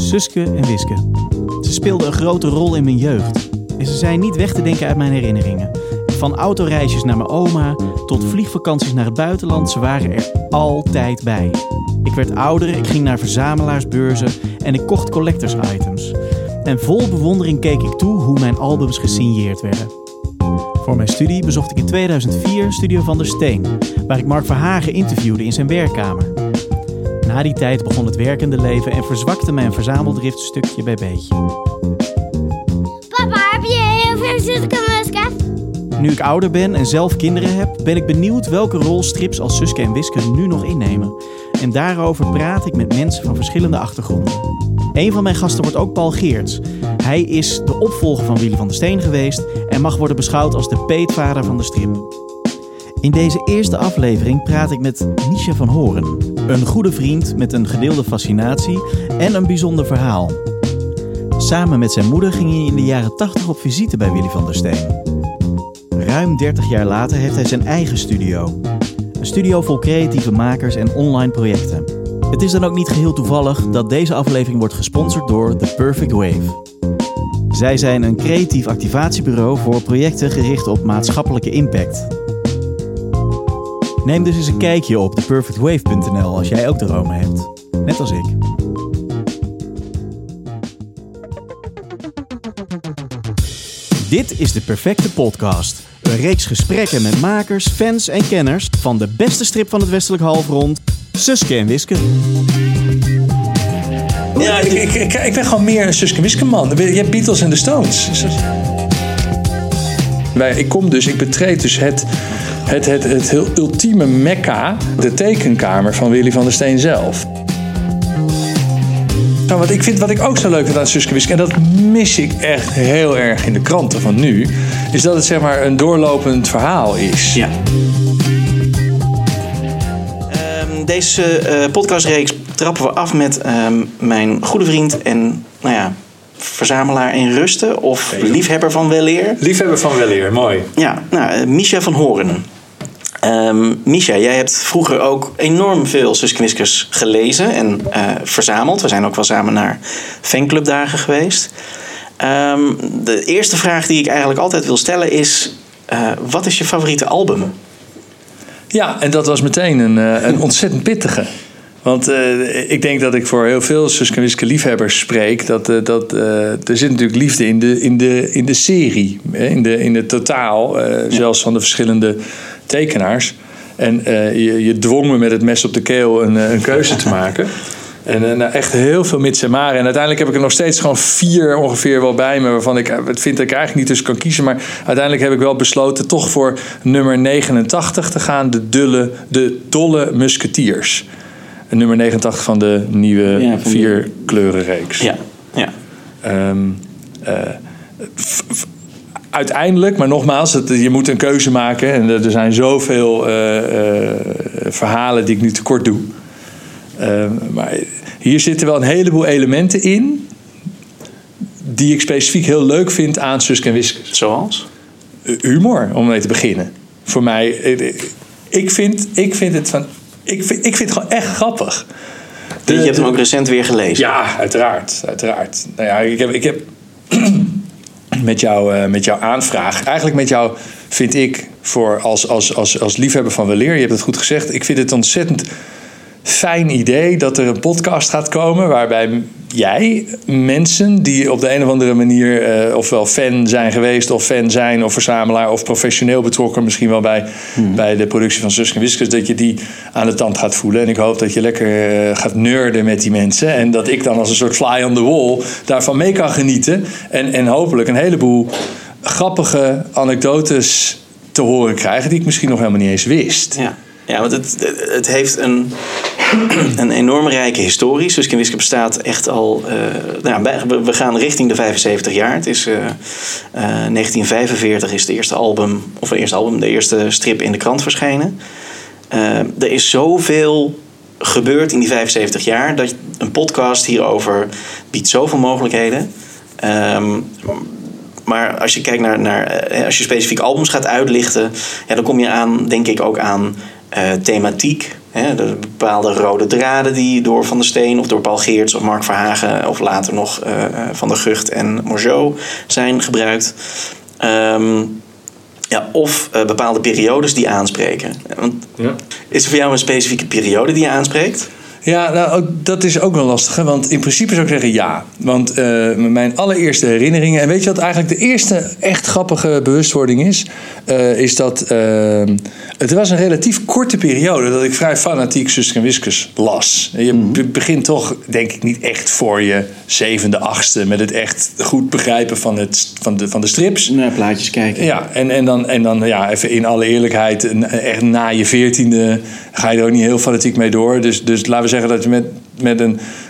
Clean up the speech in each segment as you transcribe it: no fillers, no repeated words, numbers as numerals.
Suske en Wiske. Ze speelden een grote rol in mijn jeugd. En ze zijn niet weg te denken uit mijn herinneringen. Van autoreisjes naar mijn oma tot vliegvakanties naar het buitenland, ze waren er altijd bij. Ik werd ouder, ik ging naar verzamelaarsbeurzen en ik kocht collectors items. En vol bewondering keek ik toe hoe mijn albums gesigneerd werden. Voor mijn studie bezocht ik in 2004 Studio Van der Steen, waar ik Mark Verhagen interviewde in zijn werkkamer. Na die tijd begon het werkende leven en verzwakte mijn verzameldrift stukje bij beetje. Papa, heb je heel veel Suske en Wiske? Nu ik ouder ben en zelf kinderen heb, ben ik benieuwd welke rol strips als Suske en Wiske nu nog innemen. En daarover praat ik met mensen van verschillende achtergronden. Een van mijn gasten wordt ook Paul Geerts. Hij is de opvolger van Willy van der Steen geweest en mag worden beschouwd als de peetvader van de strip. In deze eerste aflevering praat ik met Misha van Horen. Een goede vriend met een gedeelde fascinatie en een bijzonder verhaal. Samen met zijn moeder ging hij in de jaren 80 op visite bij Willy van der Steen. Ruim 30 jaar later heeft hij zijn eigen studio. Een studio vol creatieve makers en online projecten. Het is dan ook niet geheel toevallig dat deze aflevering wordt gesponsord door The Perfect Wave. Zij zijn een creatief activatiebureau voor projecten gericht op maatschappelijke impact. Neem dus eens een kijkje op theperfectwave.nl als jij ook dromen hebt. Net als ik. Dit is De Perfecte Podcast. Een reeks gesprekken met makers, fans en kenners van de beste strip van het westelijk halfrond, Suske en Wiske. Ja, ik ben gewoon meer een Suske en Wiske man. Je hebt Beatles en de Stones. Ik betreed dus het heel ultieme mekka, de tekenkamer van Willy van der Steen zelf. Nou, wat ik ook zo leuk vind aan Suske en Wiske, en dat mis ik echt heel erg in de kranten van nu, is dat het zeg maar een doorlopend verhaal is. Ja. Deze podcastreeks trappen we af met mijn goede vriend en verzamelaar in rusten of liefhebber van weleer. Liefhebber van weleer, mooi. Ja, Misha van Horen. Misha, jij hebt vroeger ook enorm veel Suske en Wiskes gelezen en verzameld. We zijn ook wel samen naar fanclubdagen geweest. De eerste vraag die ik eigenlijk altijd wil stellen is, wat is je favoriete album? Ja, en dat was meteen een ontzettend pittige. Want ik denk dat ik voor heel veel Suske en Wiske liefhebbers spreek. Er zit natuurlijk liefde in de serie. In het totaal. Zelfs van de verschillende tekenaars. En je dwong me met het mes op de keel een keuze te maken. En echt heel veel mits en maren. En uiteindelijk heb ik er nog steeds gewoon 4 ongeveer wel bij me. Waarvan ik vind dat ik eigenlijk niet tussen kan kiezen. Maar uiteindelijk heb ik wel besloten toch voor nummer 89 te gaan. De Dolle Musketiers. Nummer 89 van de nieuwe 4 kleurenreeks. Ja. Uiteindelijk, maar nogmaals, je moet een keuze maken. En er zijn zoveel verhalen die ik nu tekort doe. Maar hier zitten wel een heleboel elementen in die ik specifiek heel leuk vind aan Suske en Wiske. Zoals? Humor, om mee te beginnen. Voor mij, ik vind het gewoon echt grappig. Je hebt hem ook recent weer gelezen. Ja, uiteraard. Nou ja, ik heb met jouw aanvraag, eigenlijk met jou vind ik voor als liefhebber van weleer, je hebt het goed gezegd, ik vind het ontzettend fijn idee dat er een podcast gaat komen waarbij jij mensen die op de een of andere manier ofwel fan zijn geweest of fan zijn of verzamelaar of professioneel betrokken misschien wel bij de productie van Suske en Wiske, dat je die aan de tand gaat voelen. En ik hoop dat je lekker gaat nerden met die mensen en dat ik dan als een soort fly on the wall daarvan mee kan genieten en hopelijk een heleboel grappige anekdotes te horen krijgen die ik misschien nog helemaal niet eens wist. Ja, want het heeft een enorm rijke historie. Suske en Wiske bestaat echt al... we gaan richting de 75 jaar. Het is 1945 is de eerste strip in de krant verschenen. Er is zoveel gebeurd in die 75 jaar... dat een podcast hierover biedt zoveel mogelijkheden. Maar als je kijkt als je specifiek albums gaat uitlichten... dan kom je aan, denk ik, ook aan thematiek. De bepaalde rode draden die door Van der Steen of door Paul Geerts of Mark Verhagen of later nog Van der Gucht en Morgeau zijn gebruikt. Of bepaalde periodes die aanspreken. Want is er voor jou een specifieke periode die je aanspreekt? Ja, nou, dat is ook wel lastig. Hè? Want in principe zou ik zeggen ja. Want mijn allereerste herinneringen... En weet je wat eigenlijk de eerste echt grappige bewustwording is? Is dat... het was een relatief korte periode dat ik vrij fanatiek Suske en Wiskes las. Je begint toch, denk ik, niet echt voor je 7e, 8e... met het echt goed begrijpen van de strips. Naar plaatjes kijken. Ja, en dan even in alle eerlijkheid... echt na je 14e ga je er ook niet heel fanatiek mee door. Dus laten we zeggen dat je met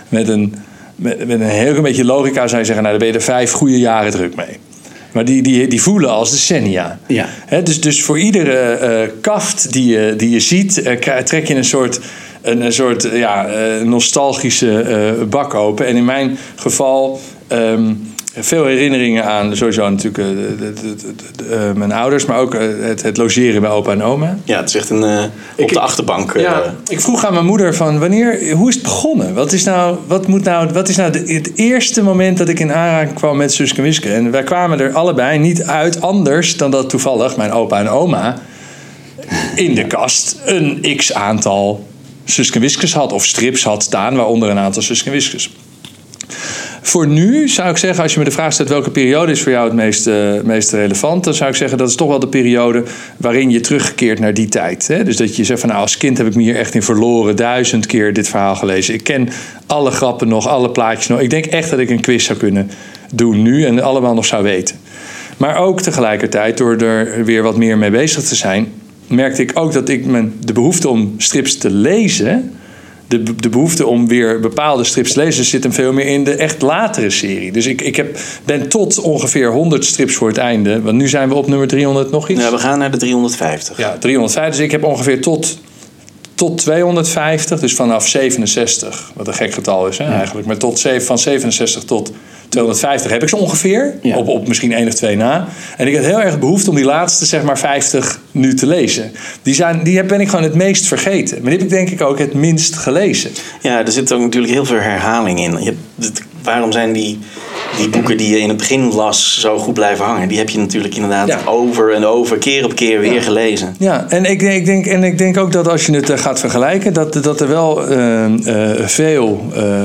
een heel klein beetje logica zou je zeggen... nou, daar ben je er 5 goede jaren druk mee. Maar die voelen als decennia. Ja. Dus voor iedere kaft die je ziet... trek je een soort nostalgische bak open. En in mijn geval... veel herinneringen aan sowieso natuurlijk mijn ouders... maar ook het logeren bij opa en oma. Ja, het is echt op de achterbank. Ik vroeg aan mijn moeder van hoe is het begonnen? Wat is nou het eerste moment dat ik in aanraking kwam met Suske en Wiske? En wij kwamen er allebei niet uit anders dan dat toevallig mijn opa en oma... in de kast een x-aantal Suske en Wiskes had... of strips had staan, waaronder een aantal Suske en Wiskes. Voor nu zou ik zeggen, als je me de vraag stelt... welke periode is voor jou het meest relevant... dan zou ik zeggen, dat is toch wel de periode... waarin je teruggekeerd naar die tijd. Hè? Dus dat je zegt van, als kind heb ik me hier echt in verloren... 1000 keer dit verhaal gelezen. Ik ken alle grappen nog, alle plaatjes nog. Ik denk echt dat ik een quiz zou kunnen doen nu... en allemaal nog zou weten. Maar ook tegelijkertijd, door er weer wat meer mee bezig te zijn... merkte ik ook dat ik de behoefte om strips te lezen... De behoefte om weer bepaalde strips te lezen zit hem veel meer in de echt latere serie. Dus ik ben tot ongeveer 100 strips voor het einde. Want nu zijn we op nummer 300 nog iets. Ja, we gaan naar de 350. Ja, 350. Dus ik heb ongeveer tot 250. Dus vanaf 67. Wat een gek getal is eigenlijk. Maar van 67 tot 250 heb ik ze ongeveer. Ja. Op misschien 1 of 2 na. En ik heb heel erg behoefte om die laatste, zeg maar 50 nu te lezen. Die ben ik gewoon het meest vergeten. Maar die heb ik denk ik ook het minst gelezen. Ja, er zit ook natuurlijk heel veel herhaling in. Waarom zijn die boeken die je in het begin las zo goed blijven hangen? Die heb je natuurlijk inderdaad over en over, keer op keer weer gelezen. Ja, en ik denk ook dat als je het gaat vergelijken... dat er wel veel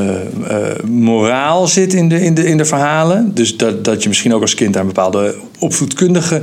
moraal zit in de verhalen. Dus dat je misschien ook als kind daar een bepaalde opvoedkundige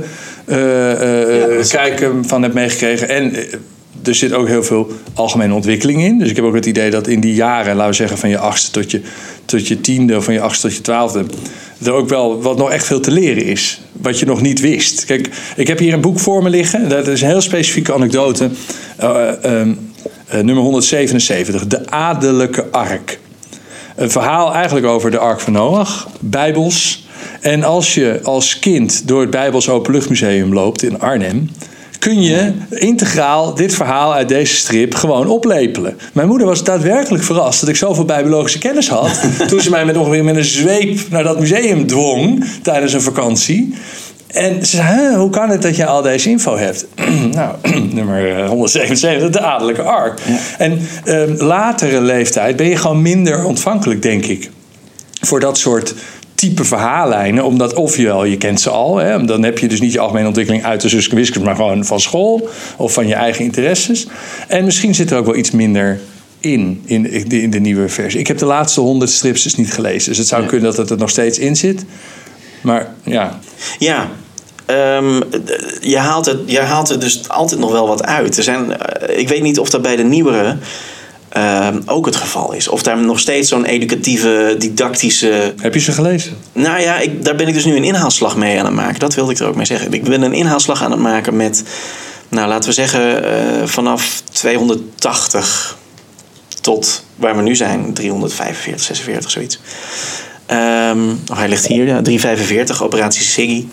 kijken van hebt meegekregen. En er zit ook heel veel algemene ontwikkeling in. Dus ik heb ook het idee dat in die jaren, laten we zeggen van je 8e tot je 10e... of van je 8e tot je 12e... er ook wel wat nog echt veel te leren is. Wat je nog niet wist. Kijk, ik heb hier een boek voor me liggen. Dat is een heel specifieke anekdote. Nummer 177. De Adellijke Ark. Een verhaal eigenlijk over de Ark van Noach. Bijbels. En als je als kind door het Bijbels Openluchtmuseum loopt in Arnhem... kun je integraal dit verhaal uit deze strip gewoon oplepelen. Mijn moeder was daadwerkelijk verrast dat ik zoveel bijbologische kennis had... toen ze mij met een zweep naar dat museum dwong tijdens een vakantie. En ze zei, hoe kan het dat je al deze info hebt? Nou, nummer 177, de Adellijke Ark. Ja. En latere leeftijd ben je gewoon minder ontvankelijk, denk ik, voor dat soort type verhaallijnen, omdat ofwel je kent ze al, hè, dan heb je dus niet je algemene ontwikkeling uit de Suske en Wiskes, maar gewoon van school of van je eigen interesses. En misschien zit er ook wel iets minder in de nieuwe versie. Ik heb de laatste 100 strips dus niet gelezen, dus het zou kunnen dat het er nog steeds in zit. Maar ja. Ja. Je haalt er dus altijd nog wel wat uit. Ik weet niet of dat bij de nieuwere ook het geval is. Of daar nog steeds zo'n educatieve, didactische... Heb je ze gelezen? Nou ja, daar ben ik dus nu een inhaalslag mee aan het maken. Dat wilde ik er ook mee zeggen. Ik ben een inhaalslag aan het maken met, nou laten we zeggen, vanaf 280 tot waar we nu zijn, 345, 46, zoiets. Hij ligt hier, 345, operatie Siggy.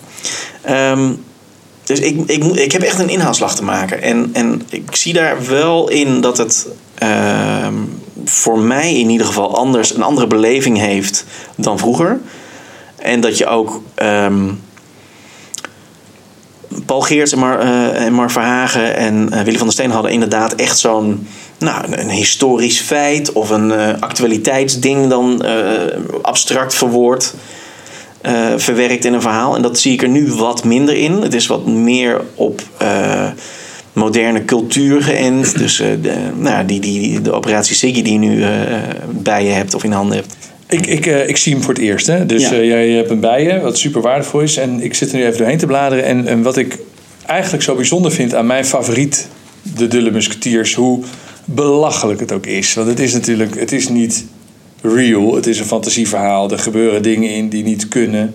Dus ik heb echt een inhaalslag te maken. En ik zie daar wel in dat het voor mij in ieder geval een andere beleving heeft dan vroeger. En dat je ook Paul Geerts en Mar Verhagen en Willy van der Steen hadden inderdaad echt zo'n een historisch feit of een actualiteitsding dan abstract verwoord, verwerkt in een verhaal. En dat zie ik er nu wat minder in. Het is wat meer op moderne cultuur geënt. Dus de operatie Ziggy die je nu bij je hebt of in handen hebt. Ik zie hem voor het eerst. Hè? Dus jij hebt hem bij je, wat super waardevol is. En ik zit er nu even doorheen te bladeren. En wat ik eigenlijk zo bijzonder vind aan mijn favoriet, de Dulle Musketeers, hoe belachelijk het ook is. Want het is niet real. Het is een fantasieverhaal. Er gebeuren dingen in die niet kunnen.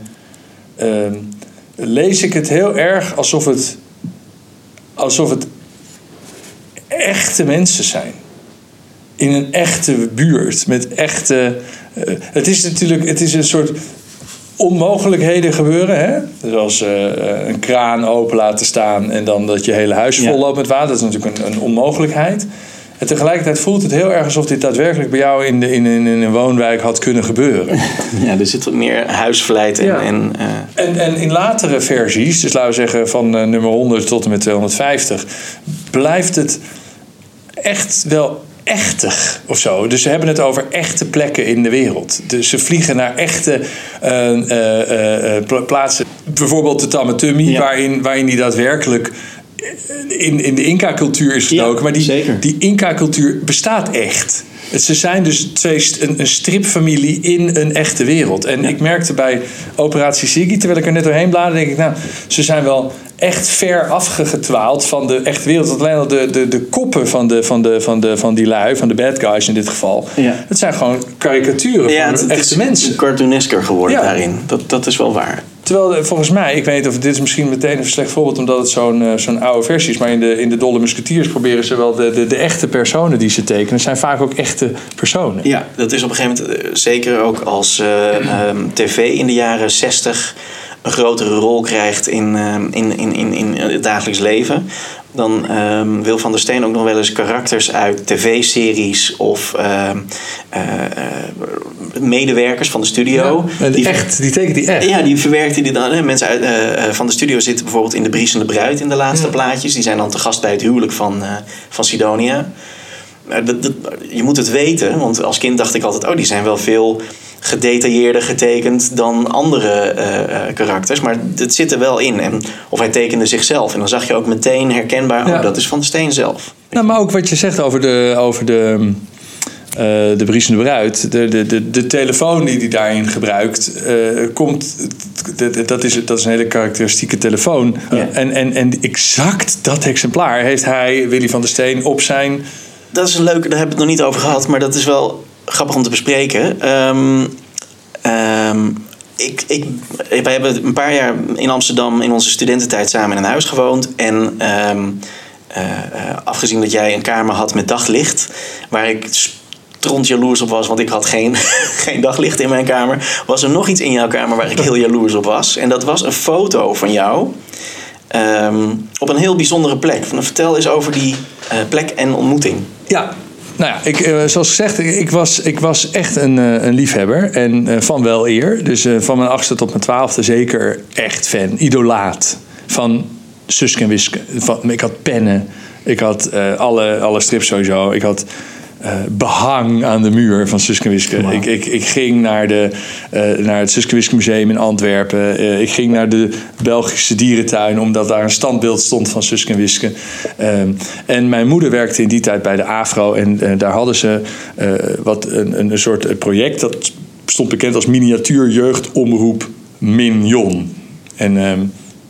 Lees ik het heel erg alsof het echte mensen zijn. In een echte buurt. Met echte... Het is een soort onmogelijkheden gebeuren. Hè? Zoals een kraan open laten staan en dan dat je hele huis vol loopt met water. Dat is natuurlijk een onmogelijkheid. En tegelijkertijd voelt het heel erg alsof dit daadwerkelijk bij jou in een woonwijk had kunnen gebeuren. Ja, er zit wat meer huisvlijt in. En in latere versies, dus laten we zeggen van nummer 100 tot en met 250... blijft het echt wel echtig of zo. Dus ze hebben het over echte plekken in de wereld. Dus ze vliegen naar echte plaatsen. Bijvoorbeeld de Tamatumi, waarin die daadwerkelijk in de Inca-cultuur is gedoken. Maar die Inca-cultuur bestaat echt. Ze zijn dus een stripfamilie in een echte wereld. En ik merkte bij Operatie Ziggy, terwijl ik er net doorheen bladerde, denk ik, ze zijn wel echt ver afgedwaald van de echte wereld. Want alleen al de koppen van die lui, van de bad guys in dit geval, dat zijn gewoon karikaturen van echte mensen. Het is cartoonesker geworden daarin. Dat is wel waar. Terwijl volgens mij, ik weet niet of dit is misschien meteen een slecht voorbeeld omdat het zo'n oude versie is, maar in de Dolle Musketeers proberen ze wel de echte personen die ze tekenen, zijn vaak ook echte personen. Ja, dat is op een gegeven moment zeker ook als tv in de jaren 60 een grotere rol krijgt in het dagelijks leven. Dan wil Van der Steen ook nog wel eens karakters uit tv-series of medewerkers van de studio. Ja, die tekent die echt. Ja, die verwerkt die dan. Mensen van de studio zitten bijvoorbeeld in De Bries en de Bruid in de laatste plaatjes. Die zijn dan te gast bij het huwelijk van Sidonia. Je moet het weten, want als kind dacht ik altijd, die zijn wel veel gedetailleerder getekend dan andere karakters. Maar het zit er wel in. Of hij tekende zichzelf. En dan zag je ook meteen herkenbaar, dat is Van der Steen zelf. Nou, maar ook wat je zegt over de Bries en de Bruid. De telefoon die hij daarin gebruikt, dat is een hele karakteristieke telefoon. Ja. En exact dat exemplaar heeft Willy van der Steen op zijn... Dat is een leuke, daar hebben we het nog niet over gehad, maar dat is wel grappig om te bespreken. Wij hebben een paar jaar in Amsterdam in onze studententijd samen in een huis gewoond. En afgezien dat jij een kamer had met daglicht, waar ik stront jaloers op was, want ik had geen daglicht in mijn kamer, was er nog iets in jouw kamer waar ik heel jaloers op was. En dat was een foto van jou op een heel bijzondere plek. Vertel eens over die plek en ontmoeting. Ja. Nou ja, zoals gezegd, ik was echt een liefhebber en van wel eer. Dus van mijn 8e tot mijn 12e zeker echt fan, idolaat van Suske en Wiske. Ik had pennen, ik had alle strips sowieso, ik had behang aan de muur van Suske en Wiske. Wow. Ik ging naar het Suske en Wiske Museum in Antwerpen. Ik ging naar de Belgische dierentuin, omdat daar een standbeeld stond van Suske en Wiske. En mijn moeder werkte in die tijd bij de AVRO. En daar hadden ze een soort project. Dat stond bekend als Miniatuur Jeugdomroep Mignon. En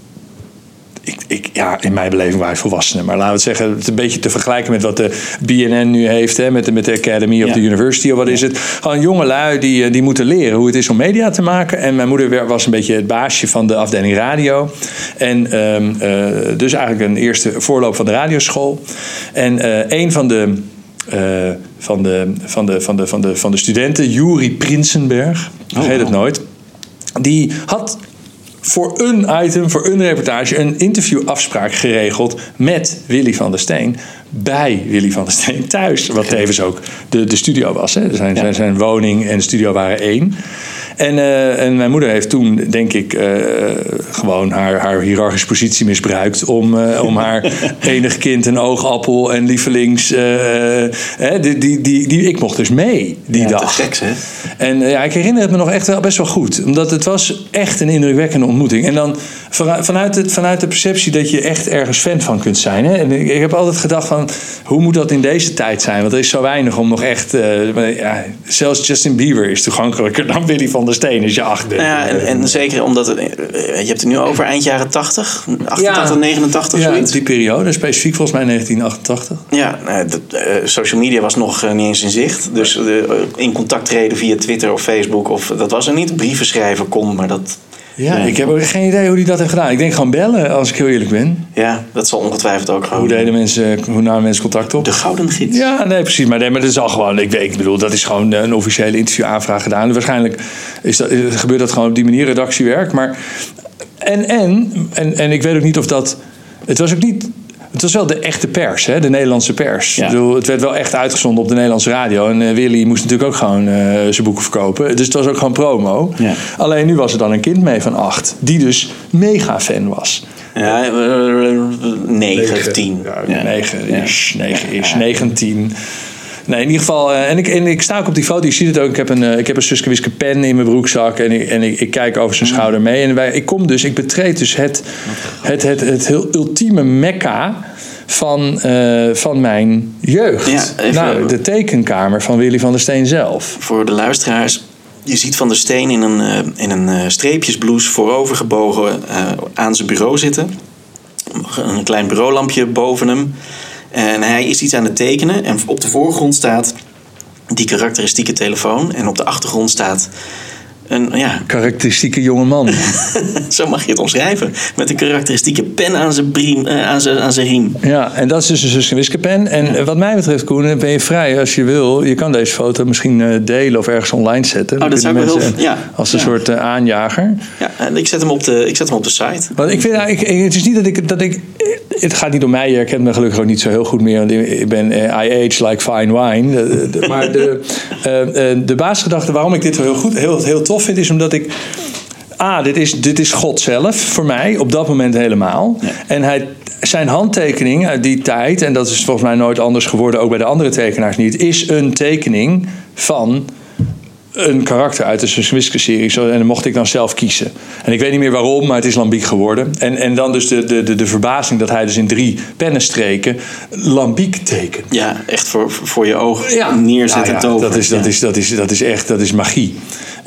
in mijn beleving waren volwassenen. Maar laten we het zeggen, het is een beetje te vergelijken met wat de BNN nu heeft. Hè, met de Academy of the University of wat is het. Gewoon jonge lui die moeten leren hoe het is om media te maken. En mijn moeder was een beetje het baasje van de afdeling radio. En dus eigenlijk een eerste voorloop van de radioschool. En een van de studenten, Juri Prinsenberg, vergeet het nooit, die had voor een item, voor een reportage, een interviewafspraak geregeld met Willy van der Steen bij Willy van der Steen thuis. Wat tevens ook de studio was. Hè. Zijn woning en de studio waren één. En mijn moeder heeft toen, denk ik, gewoon haar hiërarchische positie misbruikt om haar enig kind en oogappel en lievelings... ik mocht dus mee die dag. Te geks, hè? En ik herinner het me nog echt wel best wel goed. Omdat het was echt een indrukwekkende ontmoeting. En dan vanuit de perceptie dat je echt ergens fan van kunt zijn. Hè? En ik heb altijd gedacht van, hoe moet dat in deze tijd zijn? Want er is zo weinig om nog echt... zelfs Justin Bieber is toegankelijker dan Willy van der Steen als je 8 bent. Ja, en zeker omdat je hebt het nu over eind jaren 80, 88, 89, zoiets. Die periode, specifiek volgens mij 1988. Ja, social media was nog niet eens in zicht. Dus in contact treden via Twitter of Facebook, of dat was er niet. Brieven schrijven kon, maar dat... Ja, ik heb ook geen idee hoe hij dat heeft gedaan. Ik denk gewoon bellen, als ik heel eerlijk ben. Ja, dat zal ongetwijfeld ook gewoon... Hoe namen mensen contact op? De gouden gids. Ja, nee, precies. Maar dat is al gewoon... Ik bedoel, dat is gewoon een officiële interviewaanvraag gedaan. Waarschijnlijk gebeurt dat gewoon op die manier, redactiewerk. Maar... En ik weet ook niet of dat... Het was ook niet... Het was wel de echte pers, hè? De Nederlandse pers. Ja. Ik bedoel, het werd wel echt uitgezonden op de Nederlandse radio. En Willy moest natuurlijk ook gewoon zijn boeken verkopen. Dus het was ook gewoon promo. Ja. Alleen nu was er dan een kind mee van 8. Die dus mega fan was. Ja, 9 of 10. Ja, 9 10. Nee, in ieder geval... En ik sta ook op die foto. Je ziet het ook. Ik heb een Suske Wiske pen in mijn broekzak. En ik kijk over zijn schouder mee. En ik betreed dus het heel ultieme mekka van mijn jeugd. Ja, de tekenkamer van Willy van der Steen zelf. Voor de luisteraars... Je ziet Van der Steen in een streepjesblouse voorovergebogen aan zijn bureau zitten. Een klein bureaulampje boven hem. En hij is iets aan het tekenen. En op de voorgrond staat die karakteristieke telefoon. En op de achtergrond staat een... karakteristieke jonge man. Zo mag je het omschrijven. Met een karakteristieke pen aan zijn riem. Ja, en dat is dus een Suske Wiske pen. En wat mij betreft, Koen, ben je vrij als je wil. Je kan deze foto misschien delen of ergens online zetten. Dat zou ik wel heel... Als een soort aanjager. Ja, en ik zet hem op de site. Want ik vind het is niet dat ik het gaat niet om mij. Je kent me gelukkig ook niet zo heel goed meer. Want ik ben I age like fine wine. Maar de basisgedachte waarom ik dit heel tof vind, is omdat ik... Dit is God zelf voor mij, op dat moment helemaal. Ja. En zijn handtekening uit die tijd, en dat is volgens mij nooit anders geworden, ook bij de andere tekenaars niet, is een tekening van een karakter uit de Suske Wiske serie. En dan mocht ik dan zelf kiezen. En ik weet niet meer waarom, maar het is Lambiek geworden. En dan dus de verbazing dat hij dus in 3 pennenstreken Lambiek tekent. Ja, echt voor je ogen neerzet en toveren. Dat is magie.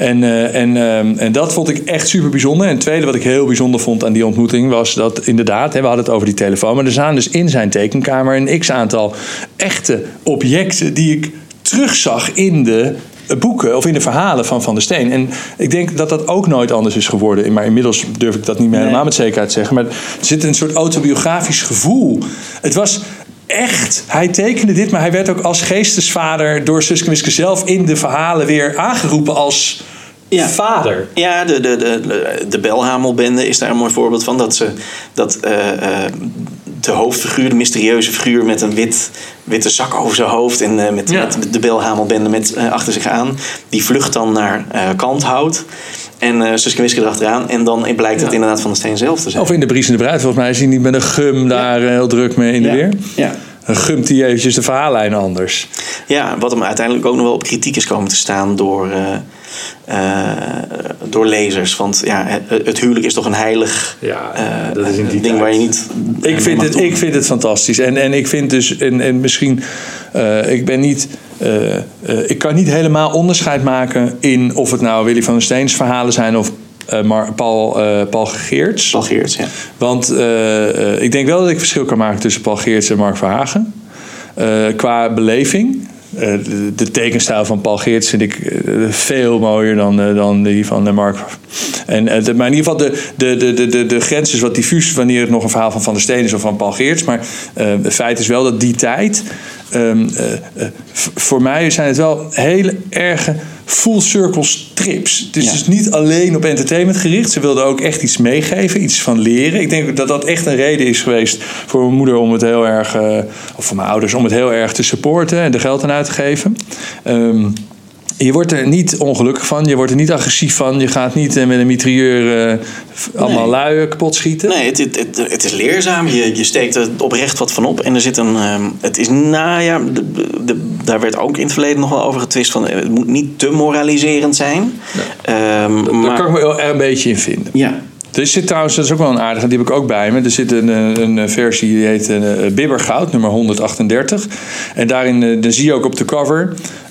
En dat vond ik echt super bijzonder. En het tweede wat ik heel bijzonder vond aan die ontmoeting was dat inderdaad, we hadden het over die telefoon, maar er staan dus in zijn tekenkamer een x-aantal echte objecten die ik terugzag in de boeken of in de verhalen van der Steen. En ik denk dat dat ook nooit anders is geworden. Maar inmiddels durf ik dat niet meer helemaal met zekerheid te zeggen. Maar er zit een soort autobiografisch gevoel. Het was echt, hij tekende dit, maar hij werd ook als geestesvader door Suske Wiske zelf in de verhalen weer aangeroepen als vader. Ja, de Belhamelbende is daar een mooi voorbeeld van. De hoofdfiguur, de mysterieuze figuur met een witte zak over zijn hoofd en met de Belhamelbende achter zich aan. Die vlucht dan naar Kalmthout. En Suske Wiske erachteraan. En dan blijkt het inderdaad Van der Steen zelf te zijn. Of in de Bries en de Bruid, volgens mij is hij niet met een gum daar heel druk mee in de weer. Ja. Dan gumt hij eventjes de verhaallijn anders. Ja, wat hem uiteindelijk ook nog wel op kritiek is komen te staan door lezers. Want het huwelijk is toch een heilig dat is in die ding tijd. Waar je niet... Ik vind het fantastisch. En ik vind dus... En misschien... ik kan niet helemaal onderscheid maken in of het nou Willy van der Steens verhalen zijn of Paul Geerts. Paul Geerts, ja. Want ik denk wel dat ik verschil kan maken tussen Paul Geerts en Mark Verhagen. Qua beleving. De tekenstijl van Paul Geerts vind ik veel mooier dan die van Mark. Maar in ieder geval de grens is wat diffuus wanneer het nog een verhaal van der Steen is of van Paul Geerts. Maar het feit is wel dat die tijd voor mij zijn het wel hele erge full circle strips. Het is dus niet alleen op entertainment gericht. Ze wilden ook echt iets meegeven, iets van leren. Ik denk dat dat echt een reden is geweest voor mijn moeder om het heel erg, of voor mijn ouders om het heel erg te supporten en er geld aan uit te geven. Je wordt er niet ongelukkig van, je wordt er niet agressief van, je gaat niet met een mitrailleur allemaal lui kapot schieten. Nee, het is leerzaam, je steekt er oprecht wat van op en er zit het is, daar werd ook in het verleden nog wel over getwist van, het moet niet te moraliserend zijn. Nee. Daar kan ik me wel een beetje in vinden. Ja. Er zit trouwens, dat is ook wel een aardige, die heb ik ook bij me. Er zit een versie die heet Bibbergoud, nummer 138. En daarin dan zie je ook op de cover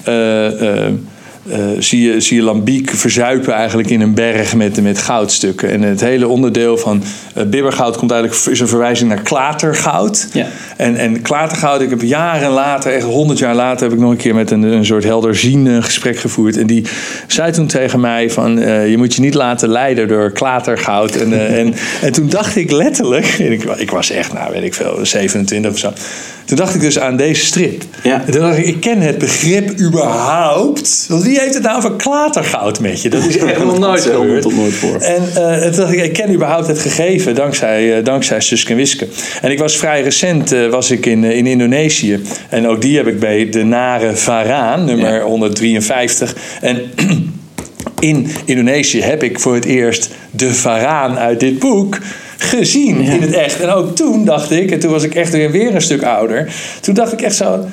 zie je Lambiek verzuipen eigenlijk in een berg met goudstukken. En het hele onderdeel van bibbergoud komt eigenlijk, is een verwijzing naar klatergoud. Ja. En klatergoud, ik heb jaren later, echt 100 jaar later, heb ik nog een keer met een soort helderzien gesprek gevoerd. En die zei toen tegen mij van, je moet je niet laten leiden door klatergoud. En toen dacht ik letterlijk, ik was echt, weet ik veel, 27 of zo. Toen dacht ik dus aan deze strip. Ja. En toen dacht ik ken het begrip überhaupt. Want wie heeft het nou van klatergoud met je? Dat is echt nog nooit gebeurd. Tot nooit voor. En toen dacht ik ken überhaupt het gegeven dankzij Suske en Wiske. En ik was vrij recent was ik in Indonesië. En ook die heb ik bij de Nare Varaan, nummer 153. En in Indonesië heb ik voor het eerst de varaan uit dit boek gezien in het echt. En ook toen dacht ik, en toen was ik echt weer een stuk ouder. Toen dacht ik echt zo,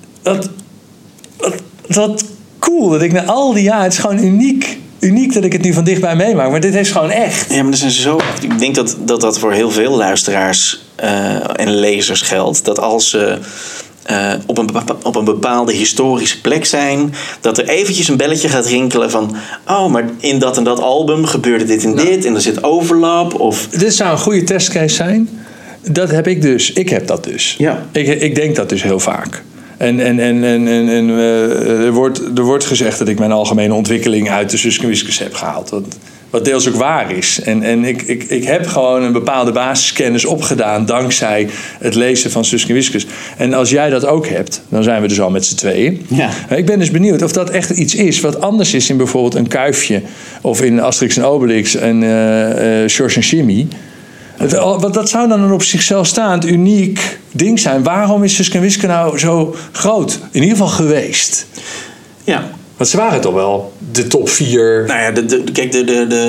dat cool. Dat ik na al die jaren, het is gewoon uniek dat ik het nu van dichtbij meemaak. Maar dit is gewoon echt. Ja, maar er zijn ik denk dat voor heel veel luisteraars en lezers geldt. Dat als ze op een bepaalde historische plek zijn, dat er eventjes een belletje gaat rinkelen van, maar in dat en dat album gebeurde dit en dit en er zit overlap. Of dit zou een goede testcase zijn. Dat heb ik dus. Ik heb dat dus. Ja. Ik denk dat dus heel vaak. En er wordt gezegd dat ik mijn algemene ontwikkeling uit de Suske en Wiskes heb gehaald. Wat deels ook waar is. En ik heb gewoon een bepaalde basiskennis opgedaan dankzij het lezen van Suske en Wiskes. En als jij dat ook hebt, dan zijn we dus al met z'n tweeën. Ja. Ik ben dus benieuwd of dat echt iets is wat anders is in bijvoorbeeld een Kuifje of in Asterix en Obelix en George en Jimmy. Dat zou dan een op zichzelf staand uniek ding zijn. Waarom is Suske en Wiske nou zo groot? In ieder geval geweest. Ja. Want ze waren toch wel de top 4. Nou ja, kijk,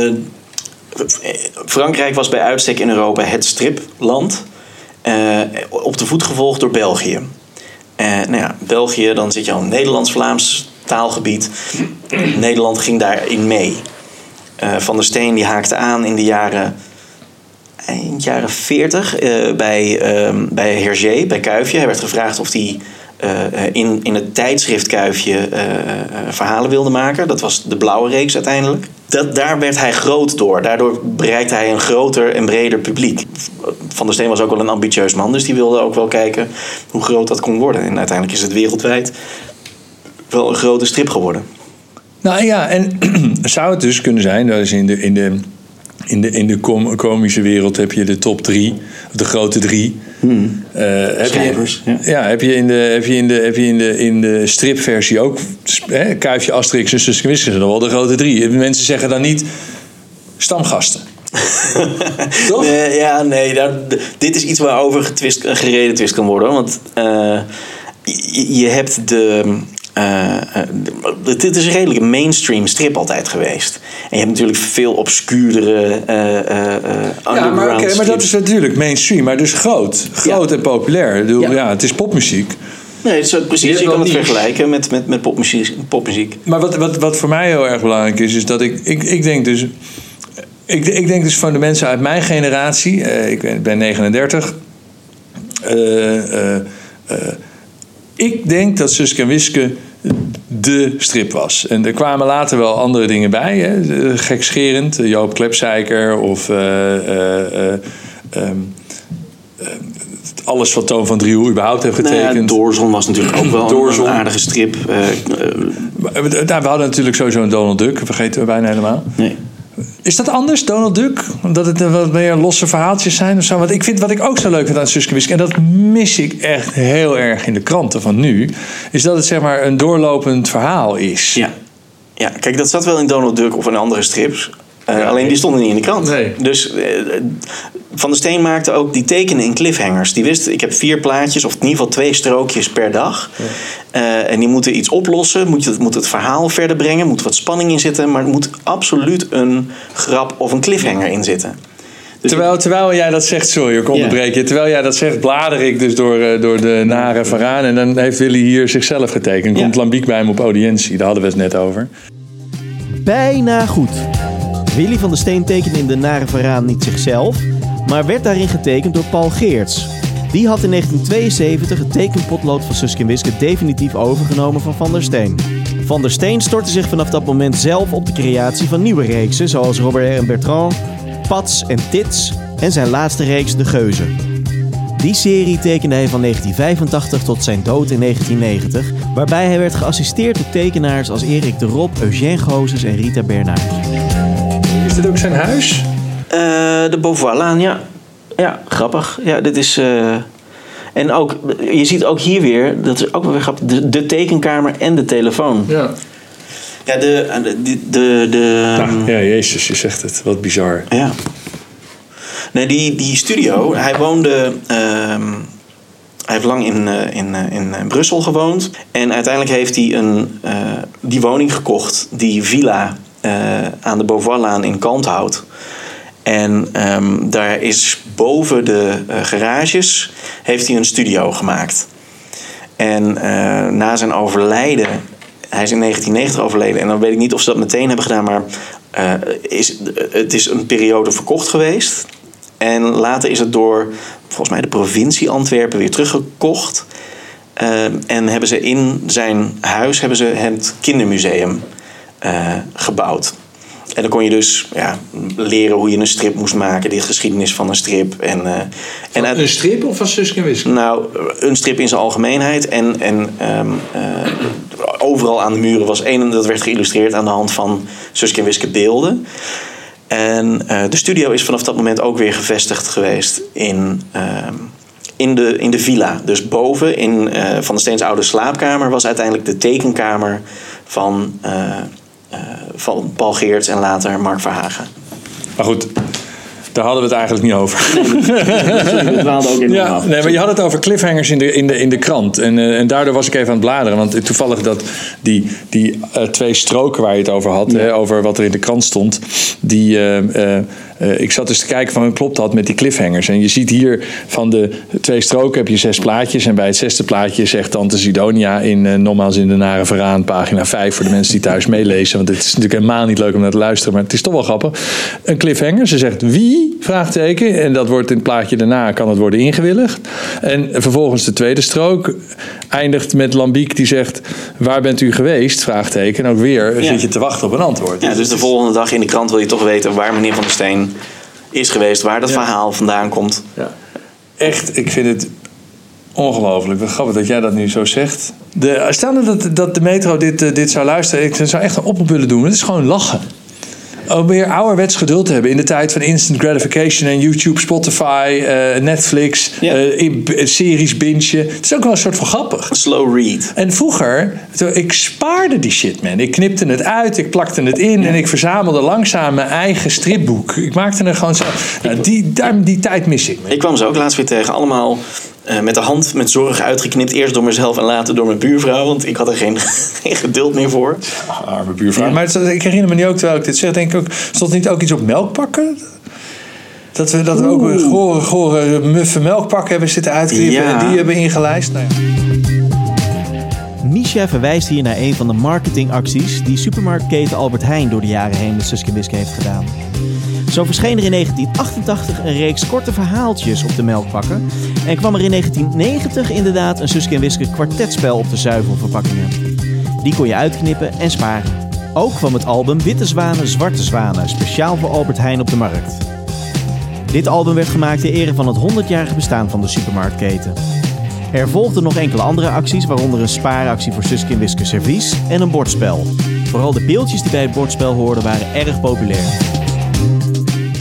Frankrijk was bij uitstek in Europa het stripland. Op de voet gevolgd door België. België, dan zit je al in Nederlands-Vlaams taalgebied. Nederland ging daarin mee. Van der Steen die haakte aan in de eind jaren 40 bij Hergé, bij Kuifje. Hij werd gevraagd of hij in het tijdschrift Kuifje verhalen wilde maken. Dat was de blauwe reeks uiteindelijk. Daar werd hij groot door. Daardoor bereikte hij een groter en breder publiek. Van der Steen was ook wel een ambitieus man, dus die wilde ook wel kijken hoe groot dat kon worden. En uiteindelijk is het wereldwijd wel een grote strip geworden. Nou ja, en zou het dus kunnen zijn, dat is in de komische wereld heb je de top 3, de grote 3. Schrijvers. Heb je in de stripversie ook Kuifje, Asterix en Suske en Wiske zijn dan wel de grote 3. Mensen zeggen dan niet stamgasten. Toch? Dit is iets waarover gereden twist kan worden. Want je hebt dit is een redelijk mainstream strip altijd geweest. En je hebt natuurlijk veel obscuurdere underground maar dat is natuurlijk mainstream, maar dus groot en populair. Ik bedoel, het is popmuziek. Nee, het is precies. Je kan het vergelijken met popmuziek. Maar wat voor mij heel erg belangrijk is dat ik denk dus, ik denk dus van de mensen uit mijn generatie, ik ben 39. Ik denk dat Suske en Wiske de strip was. En er kwamen later wel andere dingen bij. Hè? Gekscherend, Joop Klepsijker of alles wat Toon van Driel überhaupt heeft getekend. Doorzon was natuurlijk ook wel een aardige strip. We hadden natuurlijk sowieso een Donald Duck, vergeten we bijna helemaal. Nee. Is dat anders, Donald Duck? Omdat het wat meer losse verhaaltjes zijn of zo? Want ik vind wat ik ook zo leuk vind aan Suske en Wiske, en dat mis ik echt heel erg in de kranten van nu, is dat het zeg maar een doorlopend verhaal is. Ja, kijk, dat zat wel in Donald Duck of in andere strips. Alleen die stonden niet in de krant. Nee. Dus Van der Steen maakte ook die tekenen in cliffhangers. Die wist, ik heb 4 plaatjes, of in ieder geval 2 strookjes per dag. Ja. En die moeten iets oplossen. Moet het verhaal verder brengen. Moet wat spanning in zitten. Maar er moet absoluut een grap of een cliffhanger in zitten. Dus terwijl jij dat zegt, sorry, ik onderbreek je. Terwijl jij dat zegt, blader ik dus door de nare Varaan. En dan heeft Willy hier zichzelf getekend. Komt Lambiek bij hem op audiëntie. Daar hadden we het net over. Bijna goed. Willy van der Steen tekende in De Nare Varaan niet zichzelf, maar werd daarin getekend door Paul Geerts. Die had in 1972 het tekenpotlood van Suske en Wiske definitief overgenomen van Van der Steen. Van der Steen stortte zich vanaf dat moment zelf op de creatie van nieuwe reeksen, zoals Robert en Bertrand, Pats en Tits en zijn laatste reeks De Geuzen. Die serie tekende hij van 1985 tot zijn dood in 1990, waarbij hij werd geassisteerd door tekenaars als Erik de Rob, Eugène Gozes en Rita Bernard. Is dit ook zijn huis? De Beauvoirlaan, ja. Ja, grappig. Ja, dit is... En ook, je ziet ook hier weer, dat is ook wel weer grappig, de tekenkamer en de telefoon. Ja. Ja, ja, jezus, je zegt het. Wat bizar. Ja. Nee, die studio, hij woonde... hij heeft lang in Brussel gewoond. En uiteindelijk heeft hij die woning gekocht, die villa aan de Beauvoirlaan in Kalmthout. En daar is boven de garages heeft hij een studio gemaakt. En na zijn overlijden, hij is in 1990 overleden, en dan weet ik niet of ze dat meteen hebben gedaan, maar het is een periode verkocht geweest. En later is het door, volgens mij, de provincie Antwerpen weer teruggekocht. En hebben ze in zijn huis het kindermuseum gebouwd. En dan kon je dus leren hoe je een strip moest maken, de geschiedenis van een strip. Een strip of van Suske en Wiske? Nou, een strip in zijn algemeenheid. En overal aan de muren was dat werd geïllustreerd aan de hand van Suske en Wiske beelden. En de studio is vanaf dat moment ook weer gevestigd geweest in de villa. Dus boven in Van der Steens oude slaapkamer was uiteindelijk de tekenkamer van Paul Geerts en later Mark Verhagen. Maar goed, daar hadden we het eigenlijk niet over. We dwaalden ook in af. Nee, maar je had het over cliffhangers in de krant. En daardoor was ik even aan het bladeren. Want toevallig dat die 2 stroken waar je het over had, over wat er in de krant stond, ik zat dus te kijken van klopt dat met die cliffhangers. En je ziet hier van de 2 stroken heb je 6 plaatjes. En bij het 6e plaatje zegt Tante Sidonia nogmaals in De Nare Varaan, pagina 5 voor de mensen die thuis meelezen. Want het is natuurlijk helemaal niet leuk om naar te luisteren, maar het is toch wel grappig. Een cliffhanger. Ze zegt wie? Vraagteken. En dat wordt in het plaatje daarna kan het worden ingewilligd. En vervolgens de 2e strook eindigt met Lambiek die zegt waar bent u geweest? Vraagteken. En ook weer zit je te wachten op een antwoord. Ja, dus de volgende dag in de krant wil je toch weten waar meneer Van der Steen is geweest, waar dat verhaal vandaan komt. Ja. Echt, ik vind het ongelooflijk. Wat grappig dat jij dat nu zo zegt. Stel dat de Metro dit zou luisteren, ik zou echt een oproep willen doen. Het is gewoon lachen. Om weer ouderwets geduld te hebben in de tijd van instant gratification en YouTube, Spotify, Netflix, series bingen. Het is ook wel een soort van grappig. Slow read. En vroeger, ik spaarde die shit, man. Ik knipte het uit, ik plakte het in en ik verzamelde langzaam mijn eigen stripboek. Ik maakte er gewoon zo. Nou, die tijd mis ik. Man. Ik kwam ze ook laatst weer tegen, allemaal met de hand met zorg uitgeknipt. Eerst door mezelf en later door mijn buurvrouw. Want ik had er geen geduld meer voor. Arme buurvrouw. Ja. Maar ik herinner me nu ook, terwijl ik dit zeg, denk ik ook, stond niet ook iets op melkpakken? Dat we ook gore muffe melkpakken hebben zitten uitknippen en die hebben ingelijst. Nou ja. Misha verwijst hier naar een van de marketingacties die supermarktketen Albert Heijn door de jaren heen met Suske en Wiske heeft gedaan. Zo verscheen er in 1988 een reeks korte verhaaltjes op de melkpakken en kwam er in 1990 inderdaad een Suske en Wiske kwartetspel op de zuivelverpakkingen. Die kon je uitknippen en sparen. Ook kwam het album Witte Zwanen, Zwarte Zwanen, speciaal voor Albert Heijn op de markt. Dit album werd gemaakt ter ere van het 100-jarige bestaan van de supermarktketen. Er volgden nog enkele andere acties, waaronder een spaaractie voor Suske en Wiske servies en een bordspel. Vooral de beeldjes die bij het bordspel hoorden waren erg populair.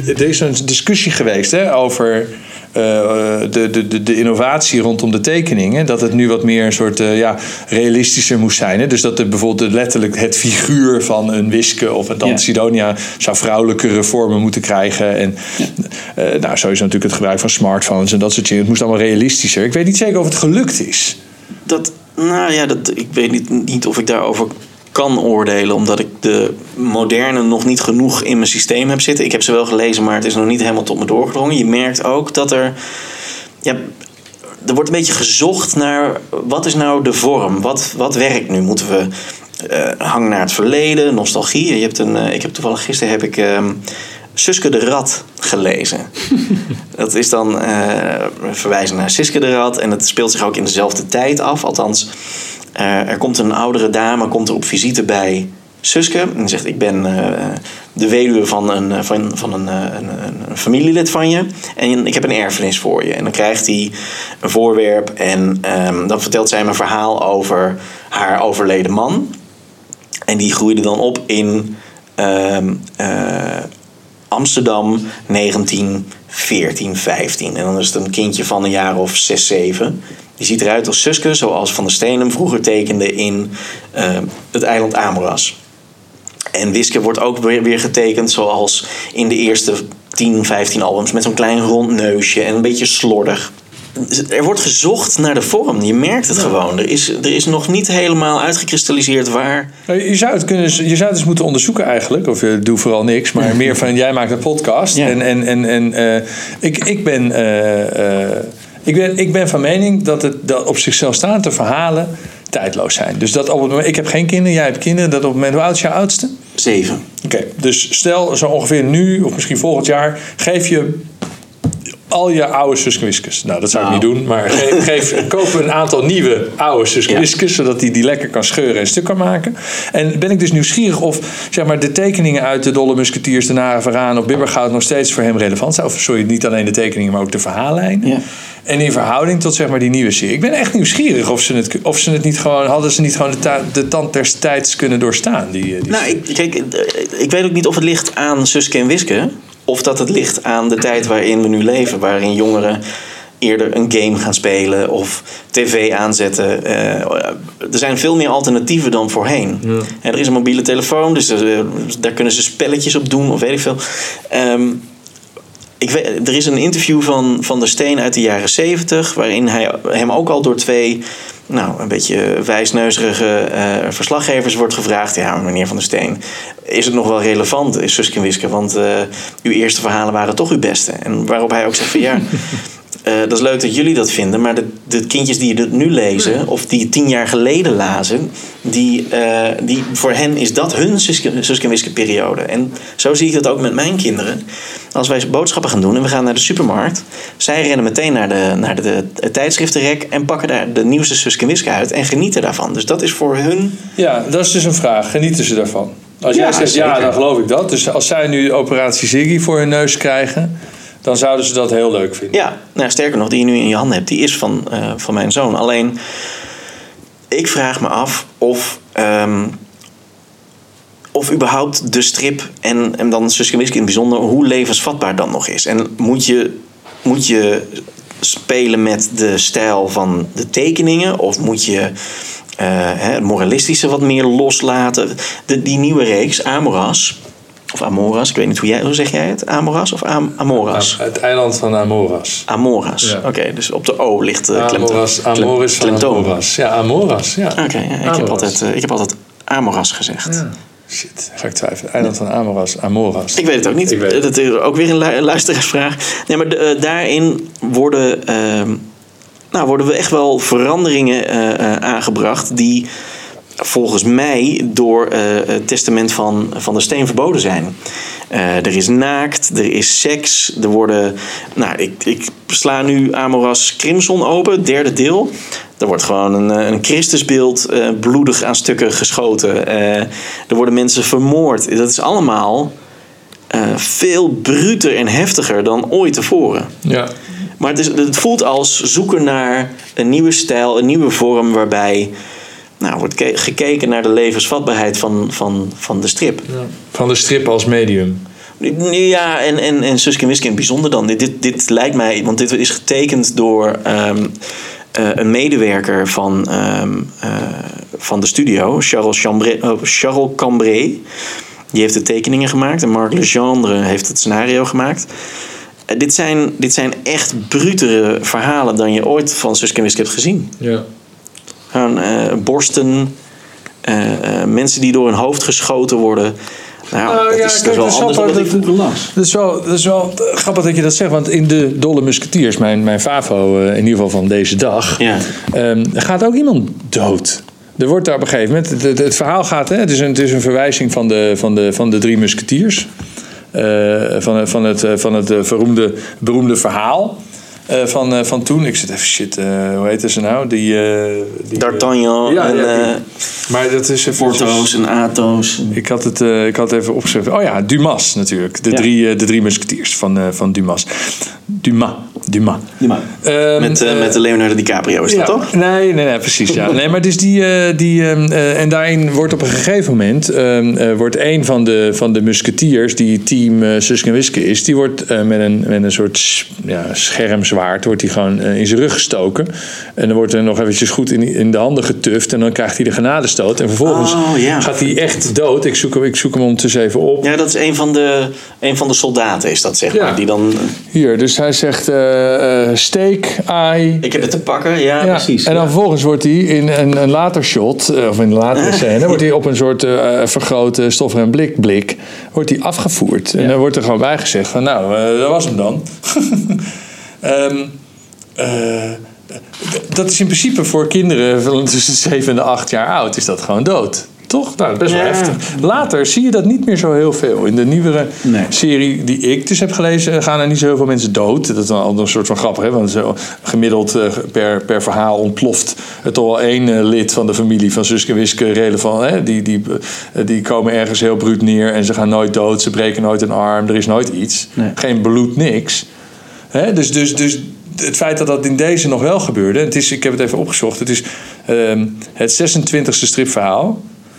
er is een discussie geweest over de innovatie rondom de tekeningen. Dat het nu wat meer een soort realistischer moest zijn. Hè? Dus dat er bijvoorbeeld letterlijk het figuur van een Wiske of een Tante Sidonia zou vrouwelijkere vormen moeten krijgen. En sowieso natuurlijk het gebruik van smartphones en dat soort dingen. Het moest allemaal realistischer. Ik weet niet zeker of het gelukt is. Ik weet niet of ik daarover kan oordelen, omdat ik de moderne nog niet genoeg in mijn systeem heb zitten. Ik heb ze wel gelezen, maar het is nog niet helemaal tot me doorgedrongen. Je merkt ook dat er wordt een beetje gezocht naar wat is nou de vorm? Wat werkt nu? Moeten we hangen naar het verleden, nostalgie? Ik heb toevallig gisteren Suske de Rat gelezen. Dat is dan verwijzen naar Siske de Rat en het speelt zich ook in dezelfde tijd af. Althans, er komt een oudere dame er op visite bij Suske en die zegt: ik ben de weduwe van een familielid van je en ik heb een erfenis voor je. En dan krijgt hij een voorwerp en dan vertelt zij hem een verhaal over haar overleden man. En die groeide dan op in Amsterdam 1914, 15. En dan is het een kindje van een jaar of 6, 7. Die ziet eruit als Suske, zoals Van der Steen hem vroeger tekende in het eiland Amoras. En Wiske wordt ook weer getekend zoals in de eerste 10, 15 albums. Met zo'n klein rond neusje en een beetje slordig. Er wordt gezocht naar de vorm. Je merkt het gewoon. Er is nog niet helemaal uitgekristalliseerd waar. Je zou het eens moeten onderzoeken eigenlijk. Of doe vooral niks. Maar meer van jij maakt een podcast. Ja. Ik ben van mening dat op zichzelf staande verhalen tijdloos zijn. Dus dat op het moment, ik heb geen kinderen, jij hebt kinderen. Dat op het moment, hoe oud is jouw oudste? 7. Oké, dus stel zo ongeveer nu of misschien volgend jaar geef je al je oude Suske Wiskes. Nou, dat zou ik niet doen. Maar koop een aantal nieuwe oude Suske Wiskes, zodat hij die lekker kan scheuren en stuk kan maken. En ben ik dus nieuwsgierig of zeg maar de tekeningen uit de Dolle Musketiers, de Nare Varaan of Bibbergoud nog steeds voor hem relevant zijn. Of niet alleen de tekeningen, maar ook de verhaallijn. Ja. En in verhouding tot zeg maar die nieuwe serie. Ik ben echt nieuwsgierig of ze het niet gewoon hadden ze niet gewoon de tand des tijds kunnen doorstaan. Ik weet ook niet of het ligt aan Suske en Wiske. Of dat het ligt aan de tijd waarin we nu leven. Waarin jongeren eerder een game gaan spelen of tv aanzetten. Er zijn veel meer alternatieven dan voorheen. Ja. Er is een mobiele telefoon, dus daar kunnen ze spelletjes op doen of weet ik veel. Er is een interview van Van der Steen uit de jaren 70... waarin hij hem ook al door 2... een beetje wijsneuzerige verslaggevers wordt gevraagd: ja, meneer Van der Steen, is het nog wel relevant, is Suske en Wiske? Want uw eerste verhalen waren toch uw beste. En waarop hij ook zegt van ja, dat is leuk dat jullie dat vinden, maar de kindjes die het nu lezen, of die 10 jaar geleden lazen, die voor hen is dat hun Suske en Wiske periode. En zo zie ik dat ook met mijn kinderen. Als wij boodschappen gaan doen en we gaan naar de supermarkt, zij rennen meteen naar de tijdschriftenrek en pakken daar de nieuwste Suske en Wiske uit en genieten daarvan. Dus dat is voor hun. Ja, dat is dus een vraag. Genieten ze daarvan? Als jij zegt zeker. Ja, dan geloof ik dat. Dus als zij nu Operatie Ziggy voor hun neus krijgen, dan zouden ze dat heel leuk vinden. Ja, sterker nog, die je nu in je handen hebt, die is van mijn zoon. Alleen, ik vraag me af of überhaupt de strip en dan Suske en Wiske in het bijzonder, hoe levensvatbaar dan nog is. En moet je spelen met de stijl van de tekeningen, of moet je het moralistische wat meer loslaten? Die nieuwe reeks, Amoras, of Amoras, ik weet niet hoe zeg jij het? Amoras of Amoras? Het eiland van Amoras. Amoras, ja. Oké, dus op de O ligt de Amoris van Amoras. Ja, Amoras, ja. Oké, ik heb altijd Amoras gezegd. Ja. Shit, ga ik twijfelen. Eiland van Amoras. Ik weet het ook niet. Dat is ook weer een luisteraarsvraag. Nee, maar daarin worden we echt wel veranderingen aangebracht die volgens mij door het testament van de Steen verboden zijn. Er is naakt, er is seks, er worden. Ik sla nu Amoras Crimson open, 3e deel. Er wordt gewoon een Christusbeeld bloedig aan stukken geschoten. Er worden mensen vermoord. Dat is allemaal veel bruter en heftiger dan ooit tevoren. Ja. Maar het voelt als zoeken naar een nieuwe stijl, een nieuwe vorm waarbij wordt gekeken naar de levensvatbaarheid van de strip. Ja. Van de strip als medium. Ja, en Suske en Wiske in het bijzonder dan. Dit lijkt mij, want dit is getekend door een medewerker van de studio, Charles Cambrai. Die heeft de tekeningen gemaakt en Marc Legendre heeft het scenario gemaakt. Dit zijn echt brutere verhalen dan je ooit van Suske en Wiske hebt gezien. Ja. Gewoon borsten, mensen die door hun hoofd geschoten worden. Nou, dat is wel anders dan wat ik vroeger las. Dat is wel grappig dat je dat zegt. Want in de Dolle Musketeers, mijn favo in ieder geval van deze dag... Ja. Gaat ook iemand dood. Er wordt daar op een gegeven moment... Het verhaal gaat... Het is een verwijzing van de 3 Musketiers. Van het beroemde verhaal... Van toen. Ik zit even hoe heette ze nou? D'Artagnan maar dat is Porthos en Athos. Ik had het even opgeschreven. Oh ja, Dumas natuurlijk. De drie musketiers van Dumas. Dumas. Met Leonardo DiCaprio is dat toch? Nee, precies. Ja. Nee, maar dus en daarin wordt op een gegeven moment wordt een van de musketiers die team Suske en Wiske is, die wordt met een soort schermzwaard wordt hij gewoon in zijn rug gestoken en dan wordt er nog eventjes goed in de handen getuft en dan krijgt hij de genadestoot en vervolgens gaat hij echt dood. Ik zoek hem ondertussen even op. Ja, dat is een van de soldaten is dat zeg maar die dan hier. Dus hij zegt steak, ai. Ik heb het te pakken, ja. Precies. En dan vervolgens wordt hij in een later shot, of in een latere scène, wordt hij op een soort vergrote stoffen- en blik wordt hij afgevoerd. En dan wordt er gewoon bij gezegd van, nou, dat was hem dan. Dat is in principe voor kinderen tussen 7 en 8 jaar oud, is dat gewoon dood. Toch? Nou, best wel heftig. Later zie je dat niet meer zo heel veel. In de nieuwere serie die ik dus heb gelezen, gaan er niet zo heel veel mensen dood. Dat is dan een soort van grappig, hè? Want zo gemiddeld per verhaal ontploft het toch wel 1 lid van de familie van Suske en Wiske relevant. Hè? Die komen ergens heel bruut neer en ze gaan nooit dood. Ze breken nooit een arm. Er is nooit iets. Nee. Geen bloed, niks. Hè? Dus het feit dat in deze nog wel gebeurde. Ik heb het even opgezocht. Het is het 26e stripverhaal.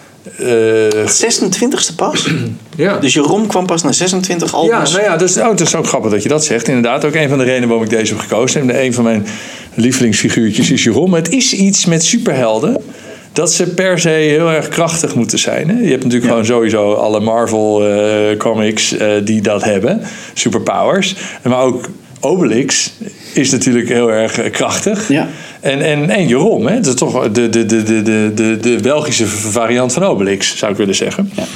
26e pas? Ja. Dus Jeroen kwam pas naar 26 albums? Ja, dat is ook grappig dat je dat zegt. Inderdaad, ook een van de redenen waarom ik deze heb gekozen. En een van mijn lievelingsfiguurtjes is Jeroen. Maar het is iets met superhelden dat ze per se heel erg krachtig moeten zijn. Hè? Je hebt natuurlijk gewoon sowieso alle Marvel comics die dat hebben. Superpowers. Maar ook Obelix is natuurlijk heel erg krachtig. Ja. En Jeroen, hè? Dat is toch de Belgische variant van Obelix, zou ik willen zeggen. Ja.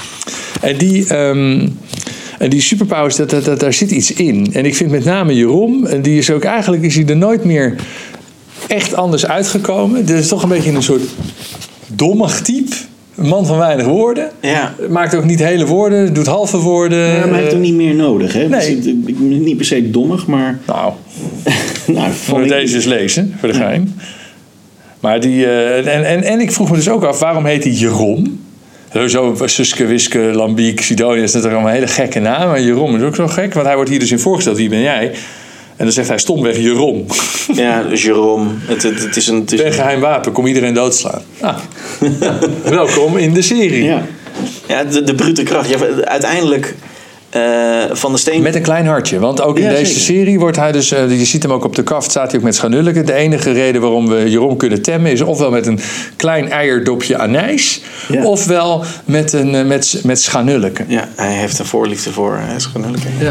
En die superpowers, daar zit iets in. En ik vind met name Jeroen, en die is ook eigenlijk is hij er nooit meer echt anders uitgekomen. Dit is toch een beetje een soort dommig type. Een man van weinig woorden. Ja. Maakt ook niet hele woorden, doet halve woorden. Ja, maar hij heeft ook niet meer nodig. Hè? Nee. Niet per se dommig, maar... Nou, deze eens lezen, voor de gein. Maar en ik vroeg me dus ook af, waarom heet hij Jeroen? Sowieso Suske, Wiske, Lambiek, Sidonia is natuurlijk allemaal een hele gekke naam. Maar Jeroen is ook zo gek, want hij wordt hier dus in voorgesteld. Wie ben jij? En dan zegt hij stomweg Jeroen. Ja, dus Jeroen. Het is een geheim wapen, kom iedereen doodslaan. Welkom in de serie. Ja, de brute kracht. Ja, uiteindelijk Van der Steen... Met een klein hartje, want ook in deze serie wordt hij dus... je ziet hem ook op de kaft, staat hij ook met scharnulken. De enige reden waarom we Jeroen kunnen temmen is ofwel met een klein eierdopje anijs... ofwel met scharnulken. Ja, hij heeft een voorliefde voor scharnulken. Ja.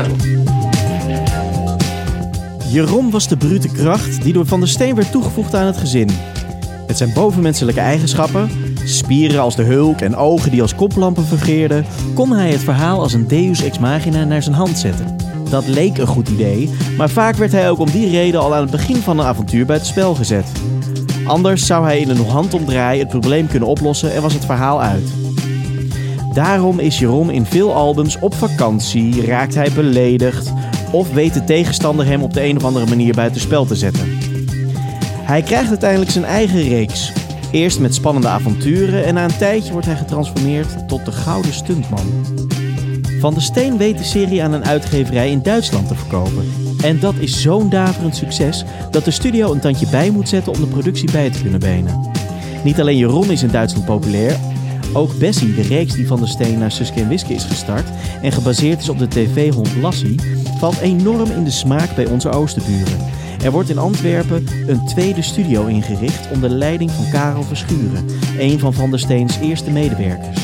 Jeroen was de brute kracht die door Van der Steen werd toegevoegd aan het gezin. Met zijn bovenmenselijke eigenschappen, spieren als de Hulk en ogen die als koplampen fungeerden, kon hij het verhaal als een deus ex machina naar zijn hand zetten. Dat leek een goed idee, maar vaak werd hij ook om die reden al aan het begin van een avontuur buitenspel gezet. Anders zou hij in een handomdraai het probleem kunnen oplossen en was het verhaal uit. Daarom is Jeroen in veel albums op vakantie, raakt hij beledigd of weet de tegenstander hem op de een of andere manier buitenspel te zetten. Hij krijgt uiteindelijk zijn eigen reeks. Eerst met spannende avonturen en na een tijdje wordt hij getransformeerd tot de gouden stuntman. Van der Steen weet de serie aan een uitgeverij in Duitsland te verkopen. En dat is zo'n daverend succes dat de studio een tandje bij moet zetten om de productie bij te kunnen benen. Niet alleen Jeroen is in Duitsland populair, Ook Bessie, de reeks die Van der Steen naar Suske en Wiske is gestart en gebaseerd is op de tv-hond Lassie, valt enorm in de smaak bij onze oosterburen. Er wordt in Antwerpen een tweede studio ingericht onder leiding van Karel Verschuren, een van der Steens eerste medewerkers.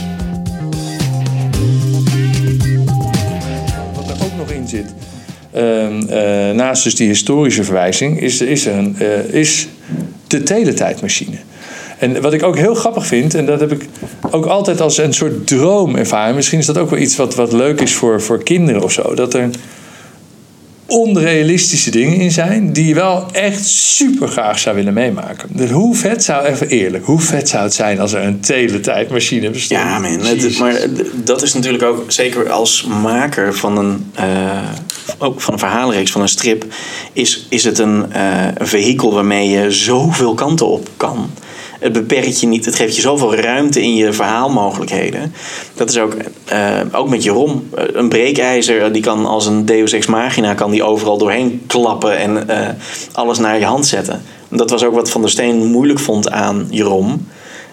Wat er ook nog in zit, naast dus die historische verwijzing, is de teletijdmachine. En wat ik ook heel grappig vind, en dat heb ik ook altijd als een soort droom ervaren. Misschien is dat ook wel iets wat leuk is voor kinderen of zo. Dat er onrealistische dingen in zijn die je wel echt super graag zou willen meemaken. Dus hoe vet zou het zijn als er een teletijdmachine bestond? Ja, man. Maar dat is natuurlijk ook, zeker als maker van een verhaalreeks, van een strip, is het een vehikel waarmee je zoveel kanten op kan. Het beperkt je niet. Het geeft je zoveel ruimte in je verhaalmogelijkheden. Dat is ook met Jeroen. Een breekijzer, die kan als een Deus Ex Machina, kan die overal doorheen klappen en alles naar je hand zetten. Dat was ook wat Van der Steen moeilijk vond aan Jeroen.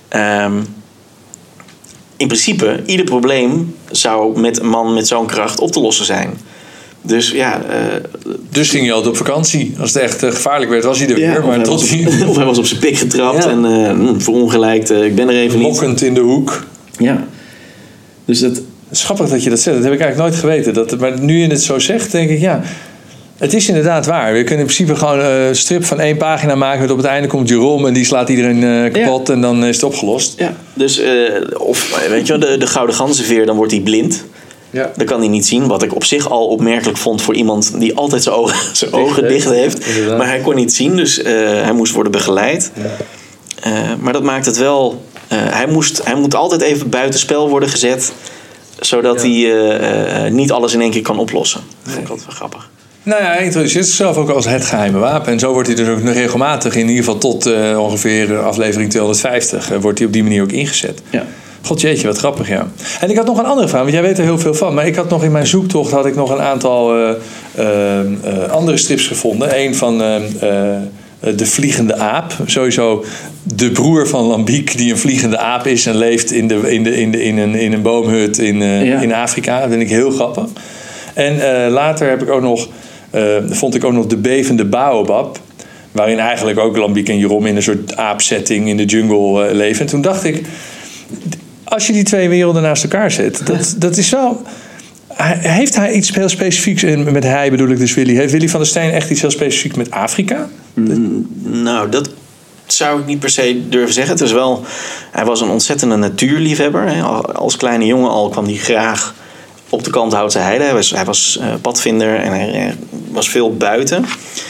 In principe, ieder probleem zou met een man met zo'n kracht op te lossen zijn. Dus ja... Dus ging je altijd op vakantie. Als het echt gevaarlijk werd, was hij er weer. Maar of hij was op zijn pik getrapt en verongelijkt. Ik ben er even niet. Lokkend in de hoek. Ja. Dus het is grappig dat je dat zegt. Dat heb ik eigenlijk nooit geweten. Maar nu je het zo zegt, denk ik, ja... Het is inderdaad waar. We kunnen in principe gewoon een strip van 1 pagina maken. Met op het einde komt Jeroen en die slaat iedereen kapot. Ja. En dan is het opgelost. Ja. Dus, of weet je wel, de gouden ganzenveer, dan wordt hij blind. Ja. Dat kan hij niet zien. Wat ik op zich al opmerkelijk vond voor iemand die altijd zijn ogen dicht heeft. Inderdaad. Maar hij kon niet zien, dus hij moest worden begeleid. Ja. Maar dat maakt het wel... Hij moet altijd even buitenspel worden gezet, zodat hij niet alles in één keer kan oplossen. Dat vond ik altijd wel grappig. Nou ja, hij introduceert zichzelf ook als het geheime wapen. En zo wordt hij dus ook regelmatig, in ieder geval tot ongeveer aflevering 250... wordt hij op die manier ook ingezet. Ja. God jeetje, wat grappig, ja. En ik had nog een andere vraag, want jij weet er heel veel van. Maar ik had nog in mijn zoektocht nog een aantal andere strips gevonden. Eén van De Vliegende Aap. Sowieso de broer van Lambiek, die een vliegende aap is en leeft in een boomhut in Afrika. Dat vind ik heel grappig. En later heb ik ook nog, vond ik ook nog De Bevende Baobab. Waarin eigenlijk ook Lambiek en Jeroen in een soort aapsetting in de jungle leven. En toen dacht ik, als je die twee werelden naast elkaar zet, dat is wel... Heeft hij iets heel specifieks, en met hij bedoel ik dus Willy, heeft Willy van der Steen echt iets heel specifieks met Afrika? Nou, dat zou ik niet per se durven zeggen. Hij was een ontzettende natuurliefhebber. Als kleine jongen al kwam hij graag op de Kalmthoutse heide. Hij was padvinder en hij was veel buiten.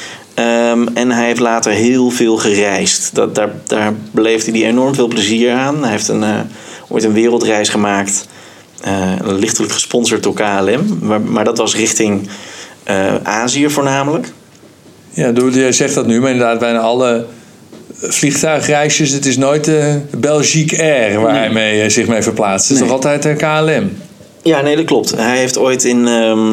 En hij heeft later heel veel gereisd. Daar beleefde hij enorm veel plezier aan. Hij heeft ooit een wereldreis gemaakt, lichtelijk gesponsord door KLM. Maar dat was richting Azië voornamelijk. Ja, jij zegt dat nu, maar inderdaad bijna alle vliegtuigreisjes, het is nooit Belgique Air waar hij zich mee verplaatst. Het is toch altijd KLM? Ja, nee, dat klopt. Hij heeft ooit in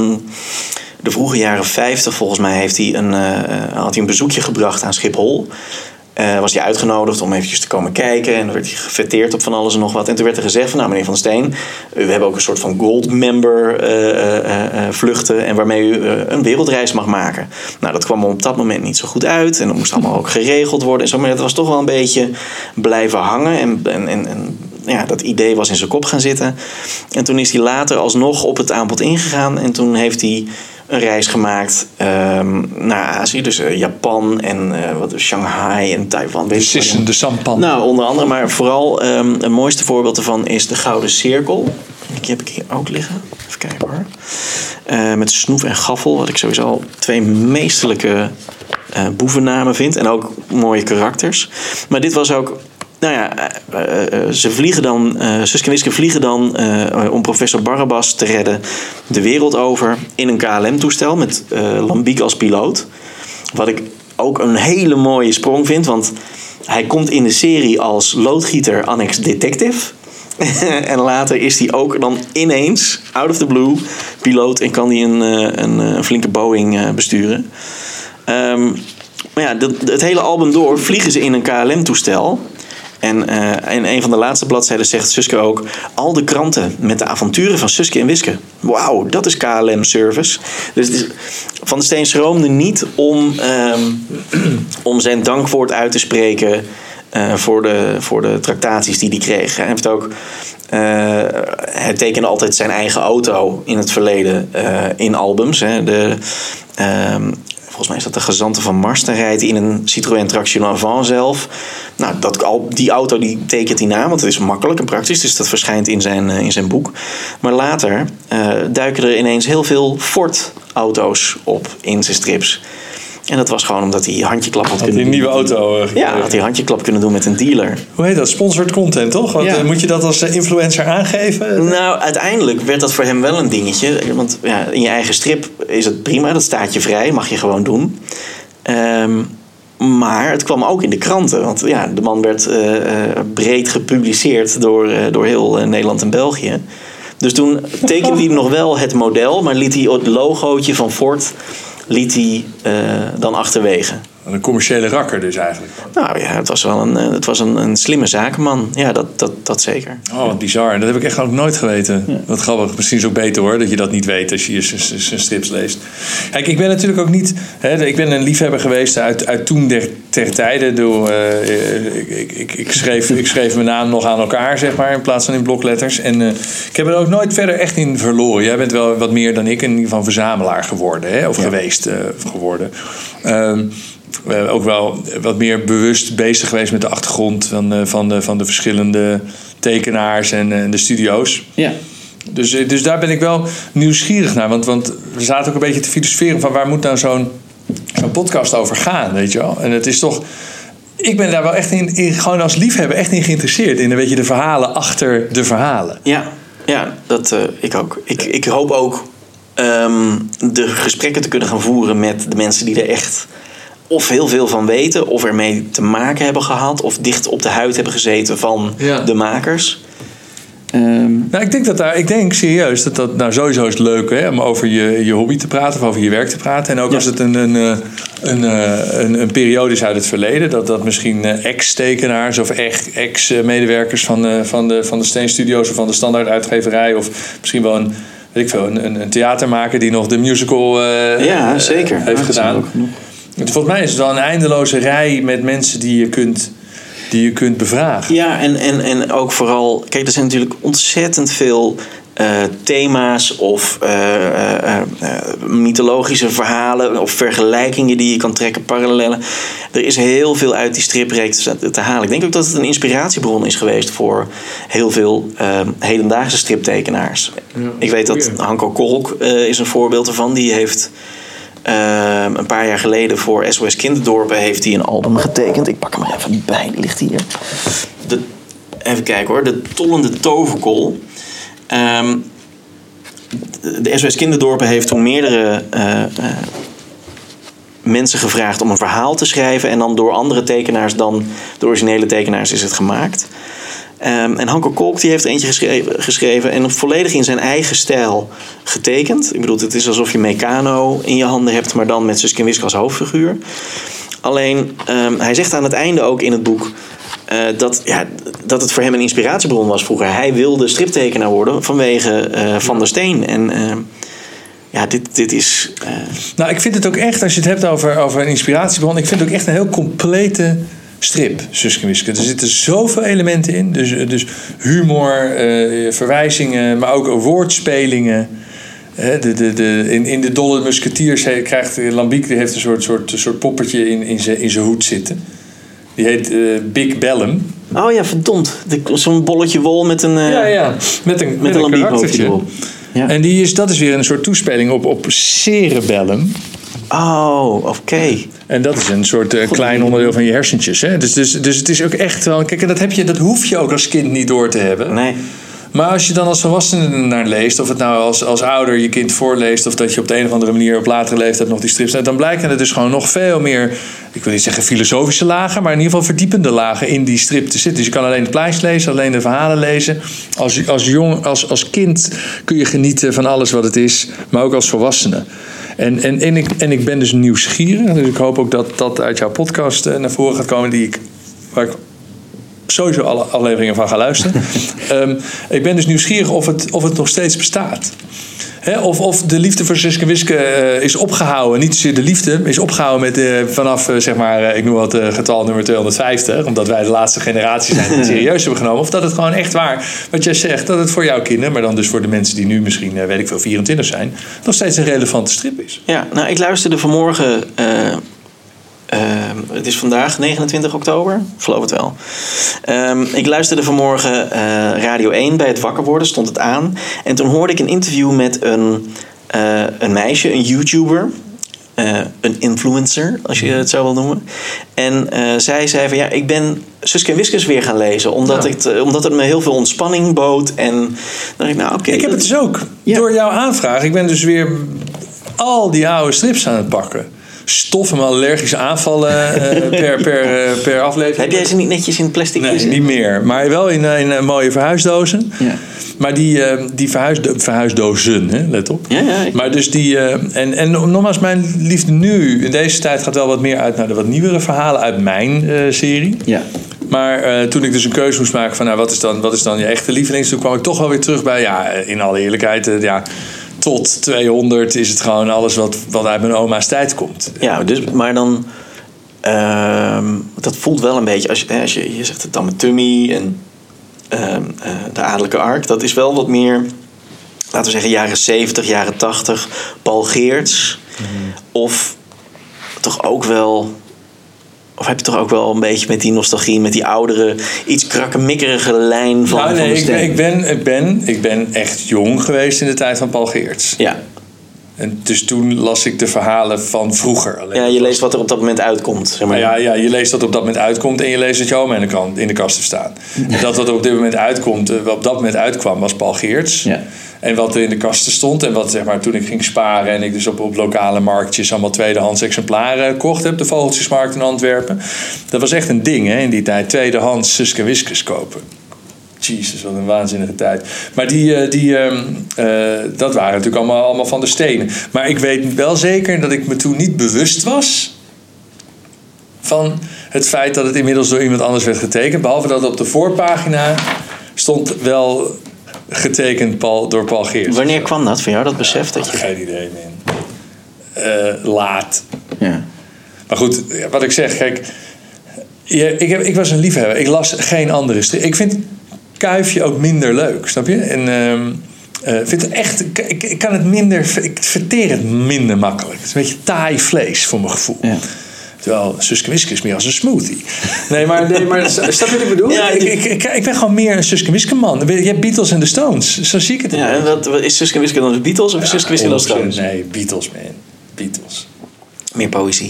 de vroege jaren 50, volgens mij, had hij een bezoekje gebracht aan Schiphol. Was hij uitgenodigd om eventjes te komen kijken. En dan werd hij gefeteerd op van alles en nog wat. En toen werd er gezegd van, meneer Van der Steen, we hebben ook een soort van gold member vluchten. En waarmee u een wereldreis mag maken. Nou, dat kwam op dat moment niet zo goed uit. En dat moest allemaal ook geregeld worden. En zo, maar dat was toch wel een beetje blijven hangen. En dat idee was in zijn kop gaan zitten. En toen is hij later alsnog op het aanbod ingegaan. En toen heeft hij een reis gemaakt naar Azië. Dus Japan en Shanghai en Taiwan. De sissende sampan. Nou, onder andere. Maar vooral het mooiste voorbeeld ervan is de Gouden Cirkel. Die heb ik hier ook liggen. Even kijken hoor. Met Snoef en Gaffel. Wat ik sowieso 2 meesterlijke boevennamen vind. En ook mooie karakters. Maar dit was ook... Nou ja, ze vliegen dan, Suske en Wiske vliegen dan om professor Barabbas te redden de wereld over in een KLM-toestel met Lambiek als piloot. Wat ik ook een hele mooie sprong vind, want hij komt in de serie als loodgieter annex detective. En later is hij ook dan ineens, out of the blue, piloot en kan hij een flinke Boeing besturen. Maar ja, het hele album door vliegen ze in een KLM-toestel. En in een van de laatste bladzijden zegt Suske ook: al de kranten met de avonturen van Suske en Wiske. Wauw, dat is KLM-service. Dus het is, Van der Steen schroomde niet om zijn dankwoord uit te spreken voor de tractaties die hij kreeg. Hij heeft ook... hij tekende altijd zijn eigen auto in het verleden in albums. Hè. Volgens mij is dat de Gezanten van Mars. Daar rijdt hij in een Citroën Traction Avant zelf. Nou, die auto die tekent hij na, want het is makkelijk en praktisch. Dus dat verschijnt in zijn boek. Maar later duiken er ineens heel veel Ford-auto's op in zijn strips. En dat was gewoon omdat hij handjeklap had kunnen doen. Een nieuwe auto. Had hij handjeklap kunnen doen met een dealer. Hoe heet dat? Sponsored content, toch? Want, moet je dat als influencer aangeven? Nou, uiteindelijk werd dat voor hem wel een dingetje. Want in je eigen strip is het prima. Dat staat je vrij. Mag je gewoon doen. Maar het kwam ook in de kranten. Want de man werd breed gepubliceerd door heel Nederland en België. Dus toen tekende hij nog wel het model. Maar liet hij het logootje van Ford... dan achterwege. Een commerciële rakker dus eigenlijk. Nou ja, het was een slimme zakenman. Ja, dat zeker. Oh, wat bizar. Dat heb ik echt ook nooit geweten. Ja. Wat grappig. Misschien is het ook beter hoor, dat je dat niet weet als je je strips leest. Kijk, ik ben natuurlijk ook niet... ik ben een liefhebber geweest uit toen ter tijde. Ik schreef mijn naam nog aan elkaar, zeg maar, in plaats van in blokletters. En ik heb er ook nooit verder echt in verloren. Jij bent wel wat meer dan ik in ieder geval verzamelaar geworden. Of geweest geworden. Ook wel wat meer bewust bezig geweest met de achtergrond van de verschillende tekenaars en de studio's. Ja. Dus daar ben ik wel nieuwsgierig naar. Want we zaten ook een beetje te filosoferen van waar moet nou zo'n podcast over gaan, weet je wel. En het is toch... Ik ben daar wel echt in gewoon als liefhebber echt in geïnteresseerd. In een beetje de verhalen achter de verhalen. Ja, dat ik ook. Ik hoop ook de gesprekken te kunnen gaan voeren met de mensen die er echt... of heel veel van weten, of ermee te maken hebben gehad... of dicht op de huid hebben gezeten van de makers. Nou, ik denk serieus dat nou sowieso is leuk hè, om over je hobby te praten... of over je werk te praten. En ook als het een periode is uit het verleden... dat misschien ex-tekenaars of ex-medewerkers van de Steen Studios... of van de Standaard Uitgeverij... of misschien wel een theatermaker die nog de musical zeker. heeft gedaan... Volgens mij is het wel een eindeloze rij met mensen die je kunt bevragen. Ja, en ook vooral... Kijk, er zijn natuurlijk ontzettend veel thema's of mythologische verhalen... of vergelijkingen die je kan trekken, parallellen. Er is heel veel uit die stripreeks te halen. Ik denk ook dat het een inspiratiebron is geweest... voor heel veel hedendaagse striptekenaars. Ja, ik weet dat Hanko Kolk is een voorbeeld ervan. Die heeft... een paar jaar geleden voor SOS Kinderdorpen heeft hij een album getekend. Ik pak hem er even bij, die ligt hier. Even kijken hoor, de Tollende Toverkool. De SOS Kinderdorpen heeft toen meerdere mensen gevraagd om een verhaal te schrijven. En dan door andere tekenaars dan de originele tekenaars is het gemaakt. En Hanko Kolk die heeft eentje geschreven en volledig in zijn eigen stijl getekend. Ik bedoel, het is alsof je Meccano in je handen hebt, maar dan met Suske en Wiske als hoofdfiguur. Alleen, hij zegt aan het einde ook in het boek dat het voor hem een inspiratiebron was vroeger. Hij wilde striptekenaar worden vanwege Van der Steen. En dit is... Nou, ik vind het ook echt, als je het hebt over een inspiratiebron... ik vind het ook echt een heel complete... strip, Suske en Wiske. Er zitten zoveel elementen in. Dus humor, verwijzingen, maar ook woordspelingen. In de Dolle Musketiers krijgt Lambiek... die heeft een soort poppetje in zijn hoed zitten. Die heet Big Bellum. Oh ja, verdomd. Zo'n bolletje wol met een... met een karaktertje erop. Ja. En dat is weer een soort toespeling op cerebellum. Oh, oké. En dat is een soort klein onderdeel van je hersentjes. Hè? Dus het is ook echt wel... Kijk, dat hoef je ook als kind niet door te hebben. Nee. Maar als je dan als volwassene naar leest... of het nou als ouder je kind voorleest... of dat je op de een of andere manier op latere leeftijd nog die strips... dan blijken er dus gewoon nog veel meer... ik wil niet zeggen filosofische lagen... maar in ieder geval verdiepende lagen in die strip te zitten. Dus je kan alleen het plaatje lezen, alleen de verhalen lezen. Als kind kun je genieten van alles wat het is... maar ook als volwassene. En ik ben dus nieuwsgierig. Dus ik hoop ook dat uit jouw podcast naar voren gaat komen... waar ik sowieso alle afleveringen van gaan luisteren. Ik ben dus nieuwsgierig of het nog steeds bestaat. Of de liefde voor Suske en Wiske is opgehouden. Niet zozeer de liefde is opgehouden met vanaf, zeg maar, ik noem wat getal nummer 250. Omdat wij de laatste generatie zijn die het serieus hebben genomen. Of dat het gewoon echt waar, wat jij zegt, dat het voor jouw kinderen, maar dan dus voor de mensen die nu misschien, weet ik veel, 24 zijn, nog steeds een relevante strip is. Ja, nou, ik luisterde vanmorgen. Het is vandaag 29 oktober, ik geloof het wel. Ik luisterde vanmorgen Radio 1 bij het wakker worden, stond het aan. En toen hoorde ik een interview met een meisje, een YouTuber. Een influencer, als je het zo wil noemen. En zij zei van ik ben Suske en Wiskes weer gaan lezen. Omdat het me heel veel ontspanning bood. En dan dacht ik, oké. Ik heb het dus ook. Ja. Door jouw aanvraag. Ik ben dus weer al die oude strips aan het pakken. Stof en allergische aanvallen per aflevering. Heb jij ze niet netjes in plastic? Nee, niet meer. Maar wel in mooie verhuisdozen. Ja. Maar die verhuisdozen, hè, let op. Ja, maar dus en nogmaals, mijn liefde nu in deze tijd gaat wel wat meer uit naar de wat nieuwere verhalen uit mijn serie. Ja. Maar toen ik dus een keuze moest maken van wat is dan je echte lievelings, toen kwam ik toch wel weer terug bij, in alle eerlijkheid, tot 200 is het gewoon alles wat uit mijn oma's tijd komt. Ja, dus, maar dan dat voelt wel een beetje als je zegt het dan met Tummy en de Adellijke Ark, dat is wel wat meer, laten we zeggen, jaren 70, jaren 80, Paul Geerts. Mm-hmm. Of heb je toch ook wel een beetje met die nostalgie, met die oudere, iets krakkemikkerige lijn van de stem? Ik ben echt jong geweest in de tijd van Paul Geerts. Ja. En dus toen las ik de verhalen van vroeger. Alleen je leest wat er op dat moment uitkomt. Zeg maar. Ja, je leest wat er op dat moment uitkomt en je leest dat je oma in de kast heeft staan. En dat wat er op dit moment uitkomt, wat op dat moment uitkwam, was Paul Geerts. Ja. En wat er in de kasten stond en wat, zeg maar, toen ik ging sparen en ik dus op lokale marktjes allemaal tweedehands exemplaren kocht heb, de Vogeltjesmarkt in Antwerpen. Dat was echt een ding, hè, in die tijd. Tweedehands Suske en Wiskes kopen. Jezus, wat een waanzinnige tijd. Maar dat waren natuurlijk allemaal van de stenen. Maar ik weet wel zeker dat ik me toen niet bewust was van het feit dat het inmiddels door iemand anders werd getekend. Behalve dat op de voorpagina stond wel getekend door Paul Geerts. Wanneer kwam dat voor jou, dat besef? Dat je... Geen idee, man. Laat. Ja. Maar goed, wat ik zeg, kijk, ik was een liefhebber. Ik las geen andere strip. Ik vind Kuifje ook minder leuk, snap je? En vind het echt, ik kan het minder, ik verteer het minder makkelijk. Het is een beetje taai vlees voor mijn gevoel. Ja. Terwijl Suske en Wiske is meer als een smoothie. Nee, maar snap je wat ik bedoel? Ja, ik ben gewoon meer een Suske en Wiske man. Je hebt Beatles en de Stones. Zo zie ik het. Ja, en wat is Suske en Wiske dan de Beatles of is Suske en Wiske dan de Stones? Nee, Beatles, man. Beatles. Meer poëzie.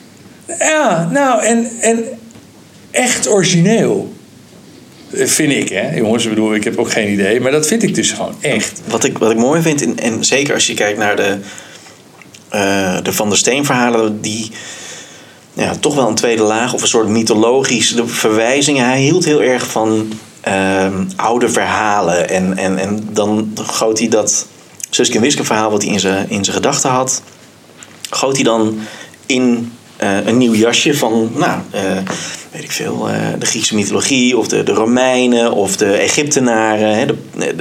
Ja, nou, en echt origineel. Vind ik, hè, jongens. Ik bedoel, ik heb ook geen idee. Maar dat vind ik dus gewoon echt. Wat ik mooi vind, en zeker als je kijkt naar de Van der Steen verhalen, die toch wel een tweede laag of een soort mythologische verwijzingen. Hij hield heel erg van oude verhalen. En dan goot hij dat Suske en Wiske verhaal wat hij in zijn gedachten had, goot hij dan in een nieuw jasje van, weet ik veel, de Griekse mythologie of de Romeinen of de Egyptenaren.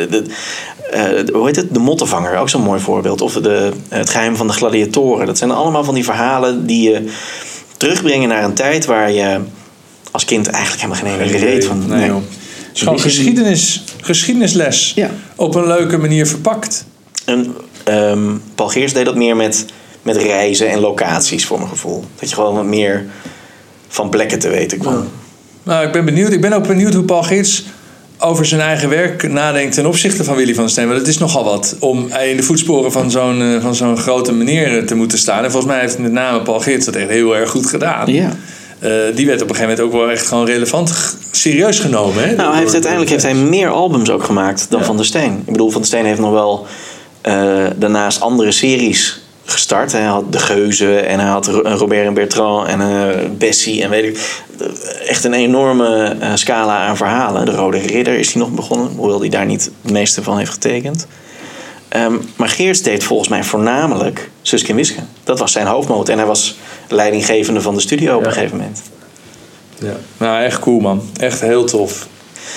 Hoe heet het? De Mottenvanger, ook zo'n mooi voorbeeld. Of het geheim van de gladiatoren. Dat zijn allemaal van die verhalen die je terugbrengen naar een tijd waar je als kind eigenlijk helemaal geen ene reet van. Nee. Het is gewoon geschiedenisles. Ja. Op een leuke manier verpakt. En Paul Geerts deed dat meer met reizen en locaties voor mijn gevoel. Dat je gewoon wat meer van plekken te weten kwam. Ja. Nou, ik ben benieuwd. Ik ben ook benieuwd hoe Paul Geerts over zijn eigen werk nadenkt ten opzichte van Willy van der Steen. Want het is nogal wat om in de voetsporen van zo'n grote meneer te moeten staan. En volgens mij heeft met name Paul Geerts dat echt heel erg goed gedaan. Ja. Die werd op een gegeven moment ook wel echt gewoon relevant serieus genomen. Hè? Nou, uiteindelijk heeft hij meer albums ook gemaakt dan Van der Steen. Ik bedoel, Van der Steen heeft nog wel daarnaast andere series gestart. Hij had De Geuzen en hij had Robert en Bertrand en Bessie en weet ik. Echt een enorme scala aan verhalen. De Rode Ridder is hij nog begonnen, hoewel hij daar niet het meeste van heeft getekend. Maar Geerts deed volgens mij voornamelijk Suske en Wiske. Dat was zijn hoofdmoot. En hij was leidinggevende van de studio op een gegeven moment. Ja. Nou, echt cool, man. Echt heel tof.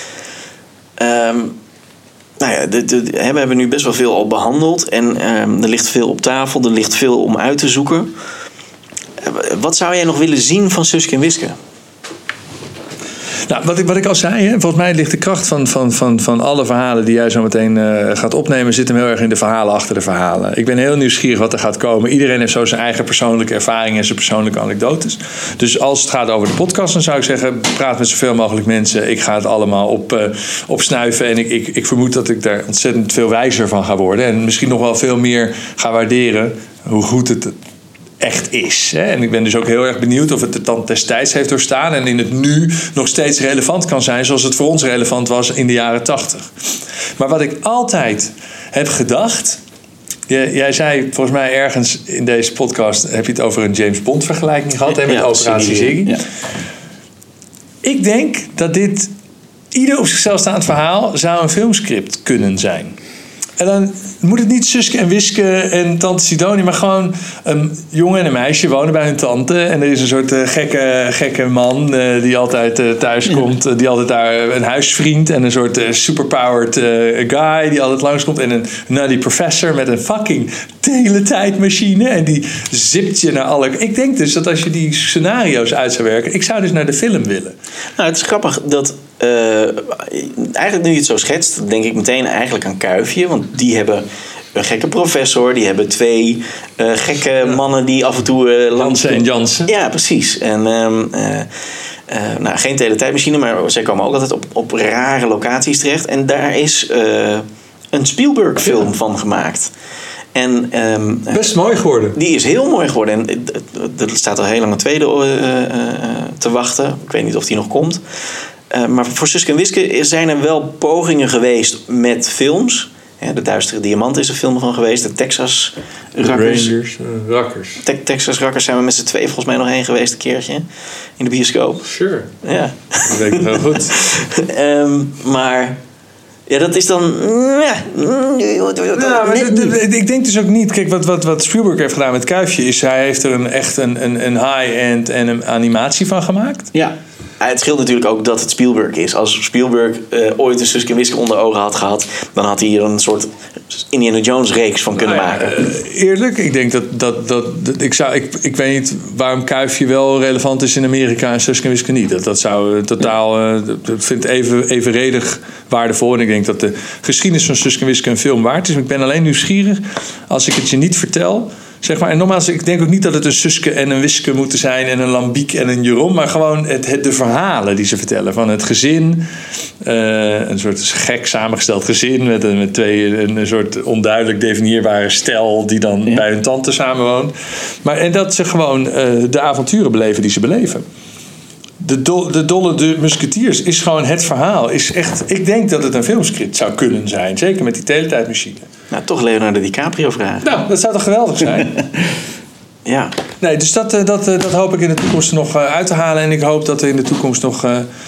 Nou ja, we hebben nu best wel veel al behandeld. En er ligt veel op tafel. Er ligt veel om uit te zoeken. Wat zou jij nog willen zien van Suske en Wiske? Nou, wat ik al zei, hè, volgens mij ligt de kracht van alle verhalen die jij zo meteen gaat opnemen, zit hem heel erg in de verhalen achter de verhalen. Ik ben heel nieuwsgierig wat er gaat komen. Iedereen heeft zo zijn eigen persoonlijke ervaringen en zijn persoonlijke anekdotes. Dus als het gaat over de podcast, dan zou ik zeggen, praat met zoveel mogelijk mensen. Ik ga het allemaal opsnuiven en ik vermoed dat ik daar ontzettend veel wijzer van ga worden. En misschien nog wel veel meer ga waarderen hoe goed het echt is. Hè? En ik ben dus ook heel erg benieuwd of het de tand destijds heeft doorstaan en in het nu nog steeds relevant kan zijn zoals het voor ons relevant was in de jaren 80. Maar wat ik altijd heb gedacht, jij zei volgens mij ergens in deze podcast, heb je het over een James Bond vergelijking gehad, hè, met Operatie Ziggy. Ja. Ik denk dat dit ieder op zichzelf staand verhaal zou een filmscript kunnen zijn. En dan moet het niet Suske en Wiske en tante Sidonie, maar gewoon een jongen en een meisje wonen bij hun tante. En er is een soort gekke man die altijd thuis komt. Die altijd daar een huisvriend en een soort superpowered guy die altijd langskomt. En een nutty professor met een fucking teletijdmachine. En die zipt je naar alle... Ik denk dus dat als je die scenario's uit zou werken, ik zou dus naar de film willen. Nou, het is grappig dat... eigenlijk nu je het zo schetst, denk ik meteen eigenlijk aan Kuifje. Want die hebben een gekke professor. Die hebben 2 gekke mannen die af en toe... Jansen en Jansen. Ja, precies. En nou, geen teletijdmachine, maar zij komen ook altijd op rare locaties terecht. En daar is een Spielberg-film van gemaakt. En, best mooi geworden. Die is heel mooi geworden. En er staat al heel lang een tweede te wachten. Ik weet niet of die nog komt. Maar voor Suske en Wiske zijn er wel pogingen geweest met films. De Duistere Diamant is een film van geweest. De Texas Rakkers. Texas Rakkers zijn we met z'n 2 volgens mij nog heen geweest een keertje. In de bioscoop. Sure. Ja. Dat weet ik wel goed. Maar... Ja, dat is dan... Ja, maar ik denk dus ook niet... Kijk, wat Spielberg heeft gedaan met Kuifje is... hij heeft er echt een high-end en een animatie van gemaakt. Ja. Het scheelt natuurlijk ook dat het Spielberg is. Als Spielberg ooit een Suske en Wiske onder ogen had gehad... dan had hij hier een soort Indiana Jones reeks van kunnen maken. Eerlijk, ik denk dat ik weet niet waarom Kuifje wel relevant is in Amerika en Suske en Wiske niet. Dat zou totaal... dat vind ik evenredig waardevol. En ik denk dat de geschiedenis van Suske en Wiske een film waard is. Maar ik ben alleen nieuwsgierig als ik het je niet vertel... Zeg maar, en nogmaals, ik denk ook niet dat het een Suske en een Wiske moeten zijn... en een Lambiek en een Jeroen... maar gewoon de verhalen die ze vertellen. Van het gezin, een soort gek samengesteld gezin... met een soort onduidelijk definieerbare stel... die dan bij hun tante samenwoont. En dat ze gewoon de avonturen beleven die ze beleven. De Dolle Musketiers is gewoon het verhaal. Is echt, ik denk dat het een filmscript zou kunnen zijn. Zeker met die teletijdmachine. Nou, toch Leonardo DiCaprio vragen. Nou, dat zou toch geweldig zijn? Ja. Nee, dus dat hoop ik in de toekomst nog uit te halen. En ik hoop dat er in de toekomst nog...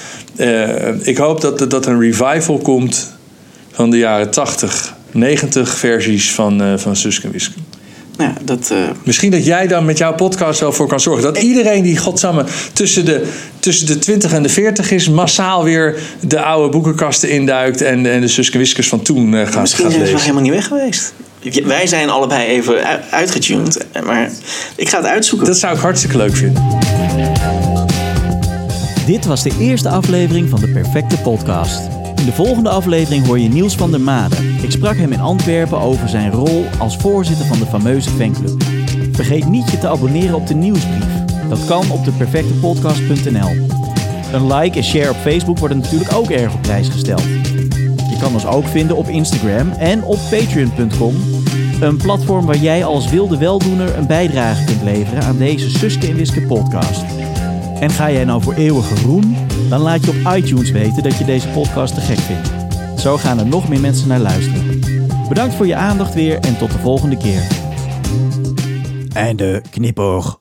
ik hoop dat een revival komt van de jaren 80, 90 versies van Suske en Wiske. Ja, Misschien dat jij dan met jouw podcast wel voor kan zorgen. Dat iedereen die godsamme tussen de 20 en de 40 is... massaal weer de oude boekenkasten induikt... en de Suske en Wiskes van toen gaat lezen. Misschien zijn ze nog helemaal niet weg geweest. Wij zijn allebei even uitgetuned. Maar ik ga het uitzoeken. Dat zou ik hartstikke leuk vinden. Dit was de eerste aflevering van de Perfecte Podcast. In de volgende aflevering hoor je Niels van der Made. Ik sprak hem in Antwerpen over zijn rol als voorzitter van de fameuze fanclub. Vergeet niet je te abonneren op de nieuwsbrief. Dat kan op deperfectepodcast.nl. Een like en share op Facebook worden natuurlijk ook erg op prijs gesteld. Je kan ons ook vinden op Instagram en op patreon.com. Een platform waar jij als wilde weldoener een bijdrage kunt leveren aan deze Suske en Wiske podcast. En ga jij nou voor eeuwige roem? Dan laat je op iTunes weten dat je deze podcast te gek vindt. Zo gaan er nog meer mensen naar luisteren. Bedankt voor je aandacht weer en tot de volgende keer. Einde knipoog.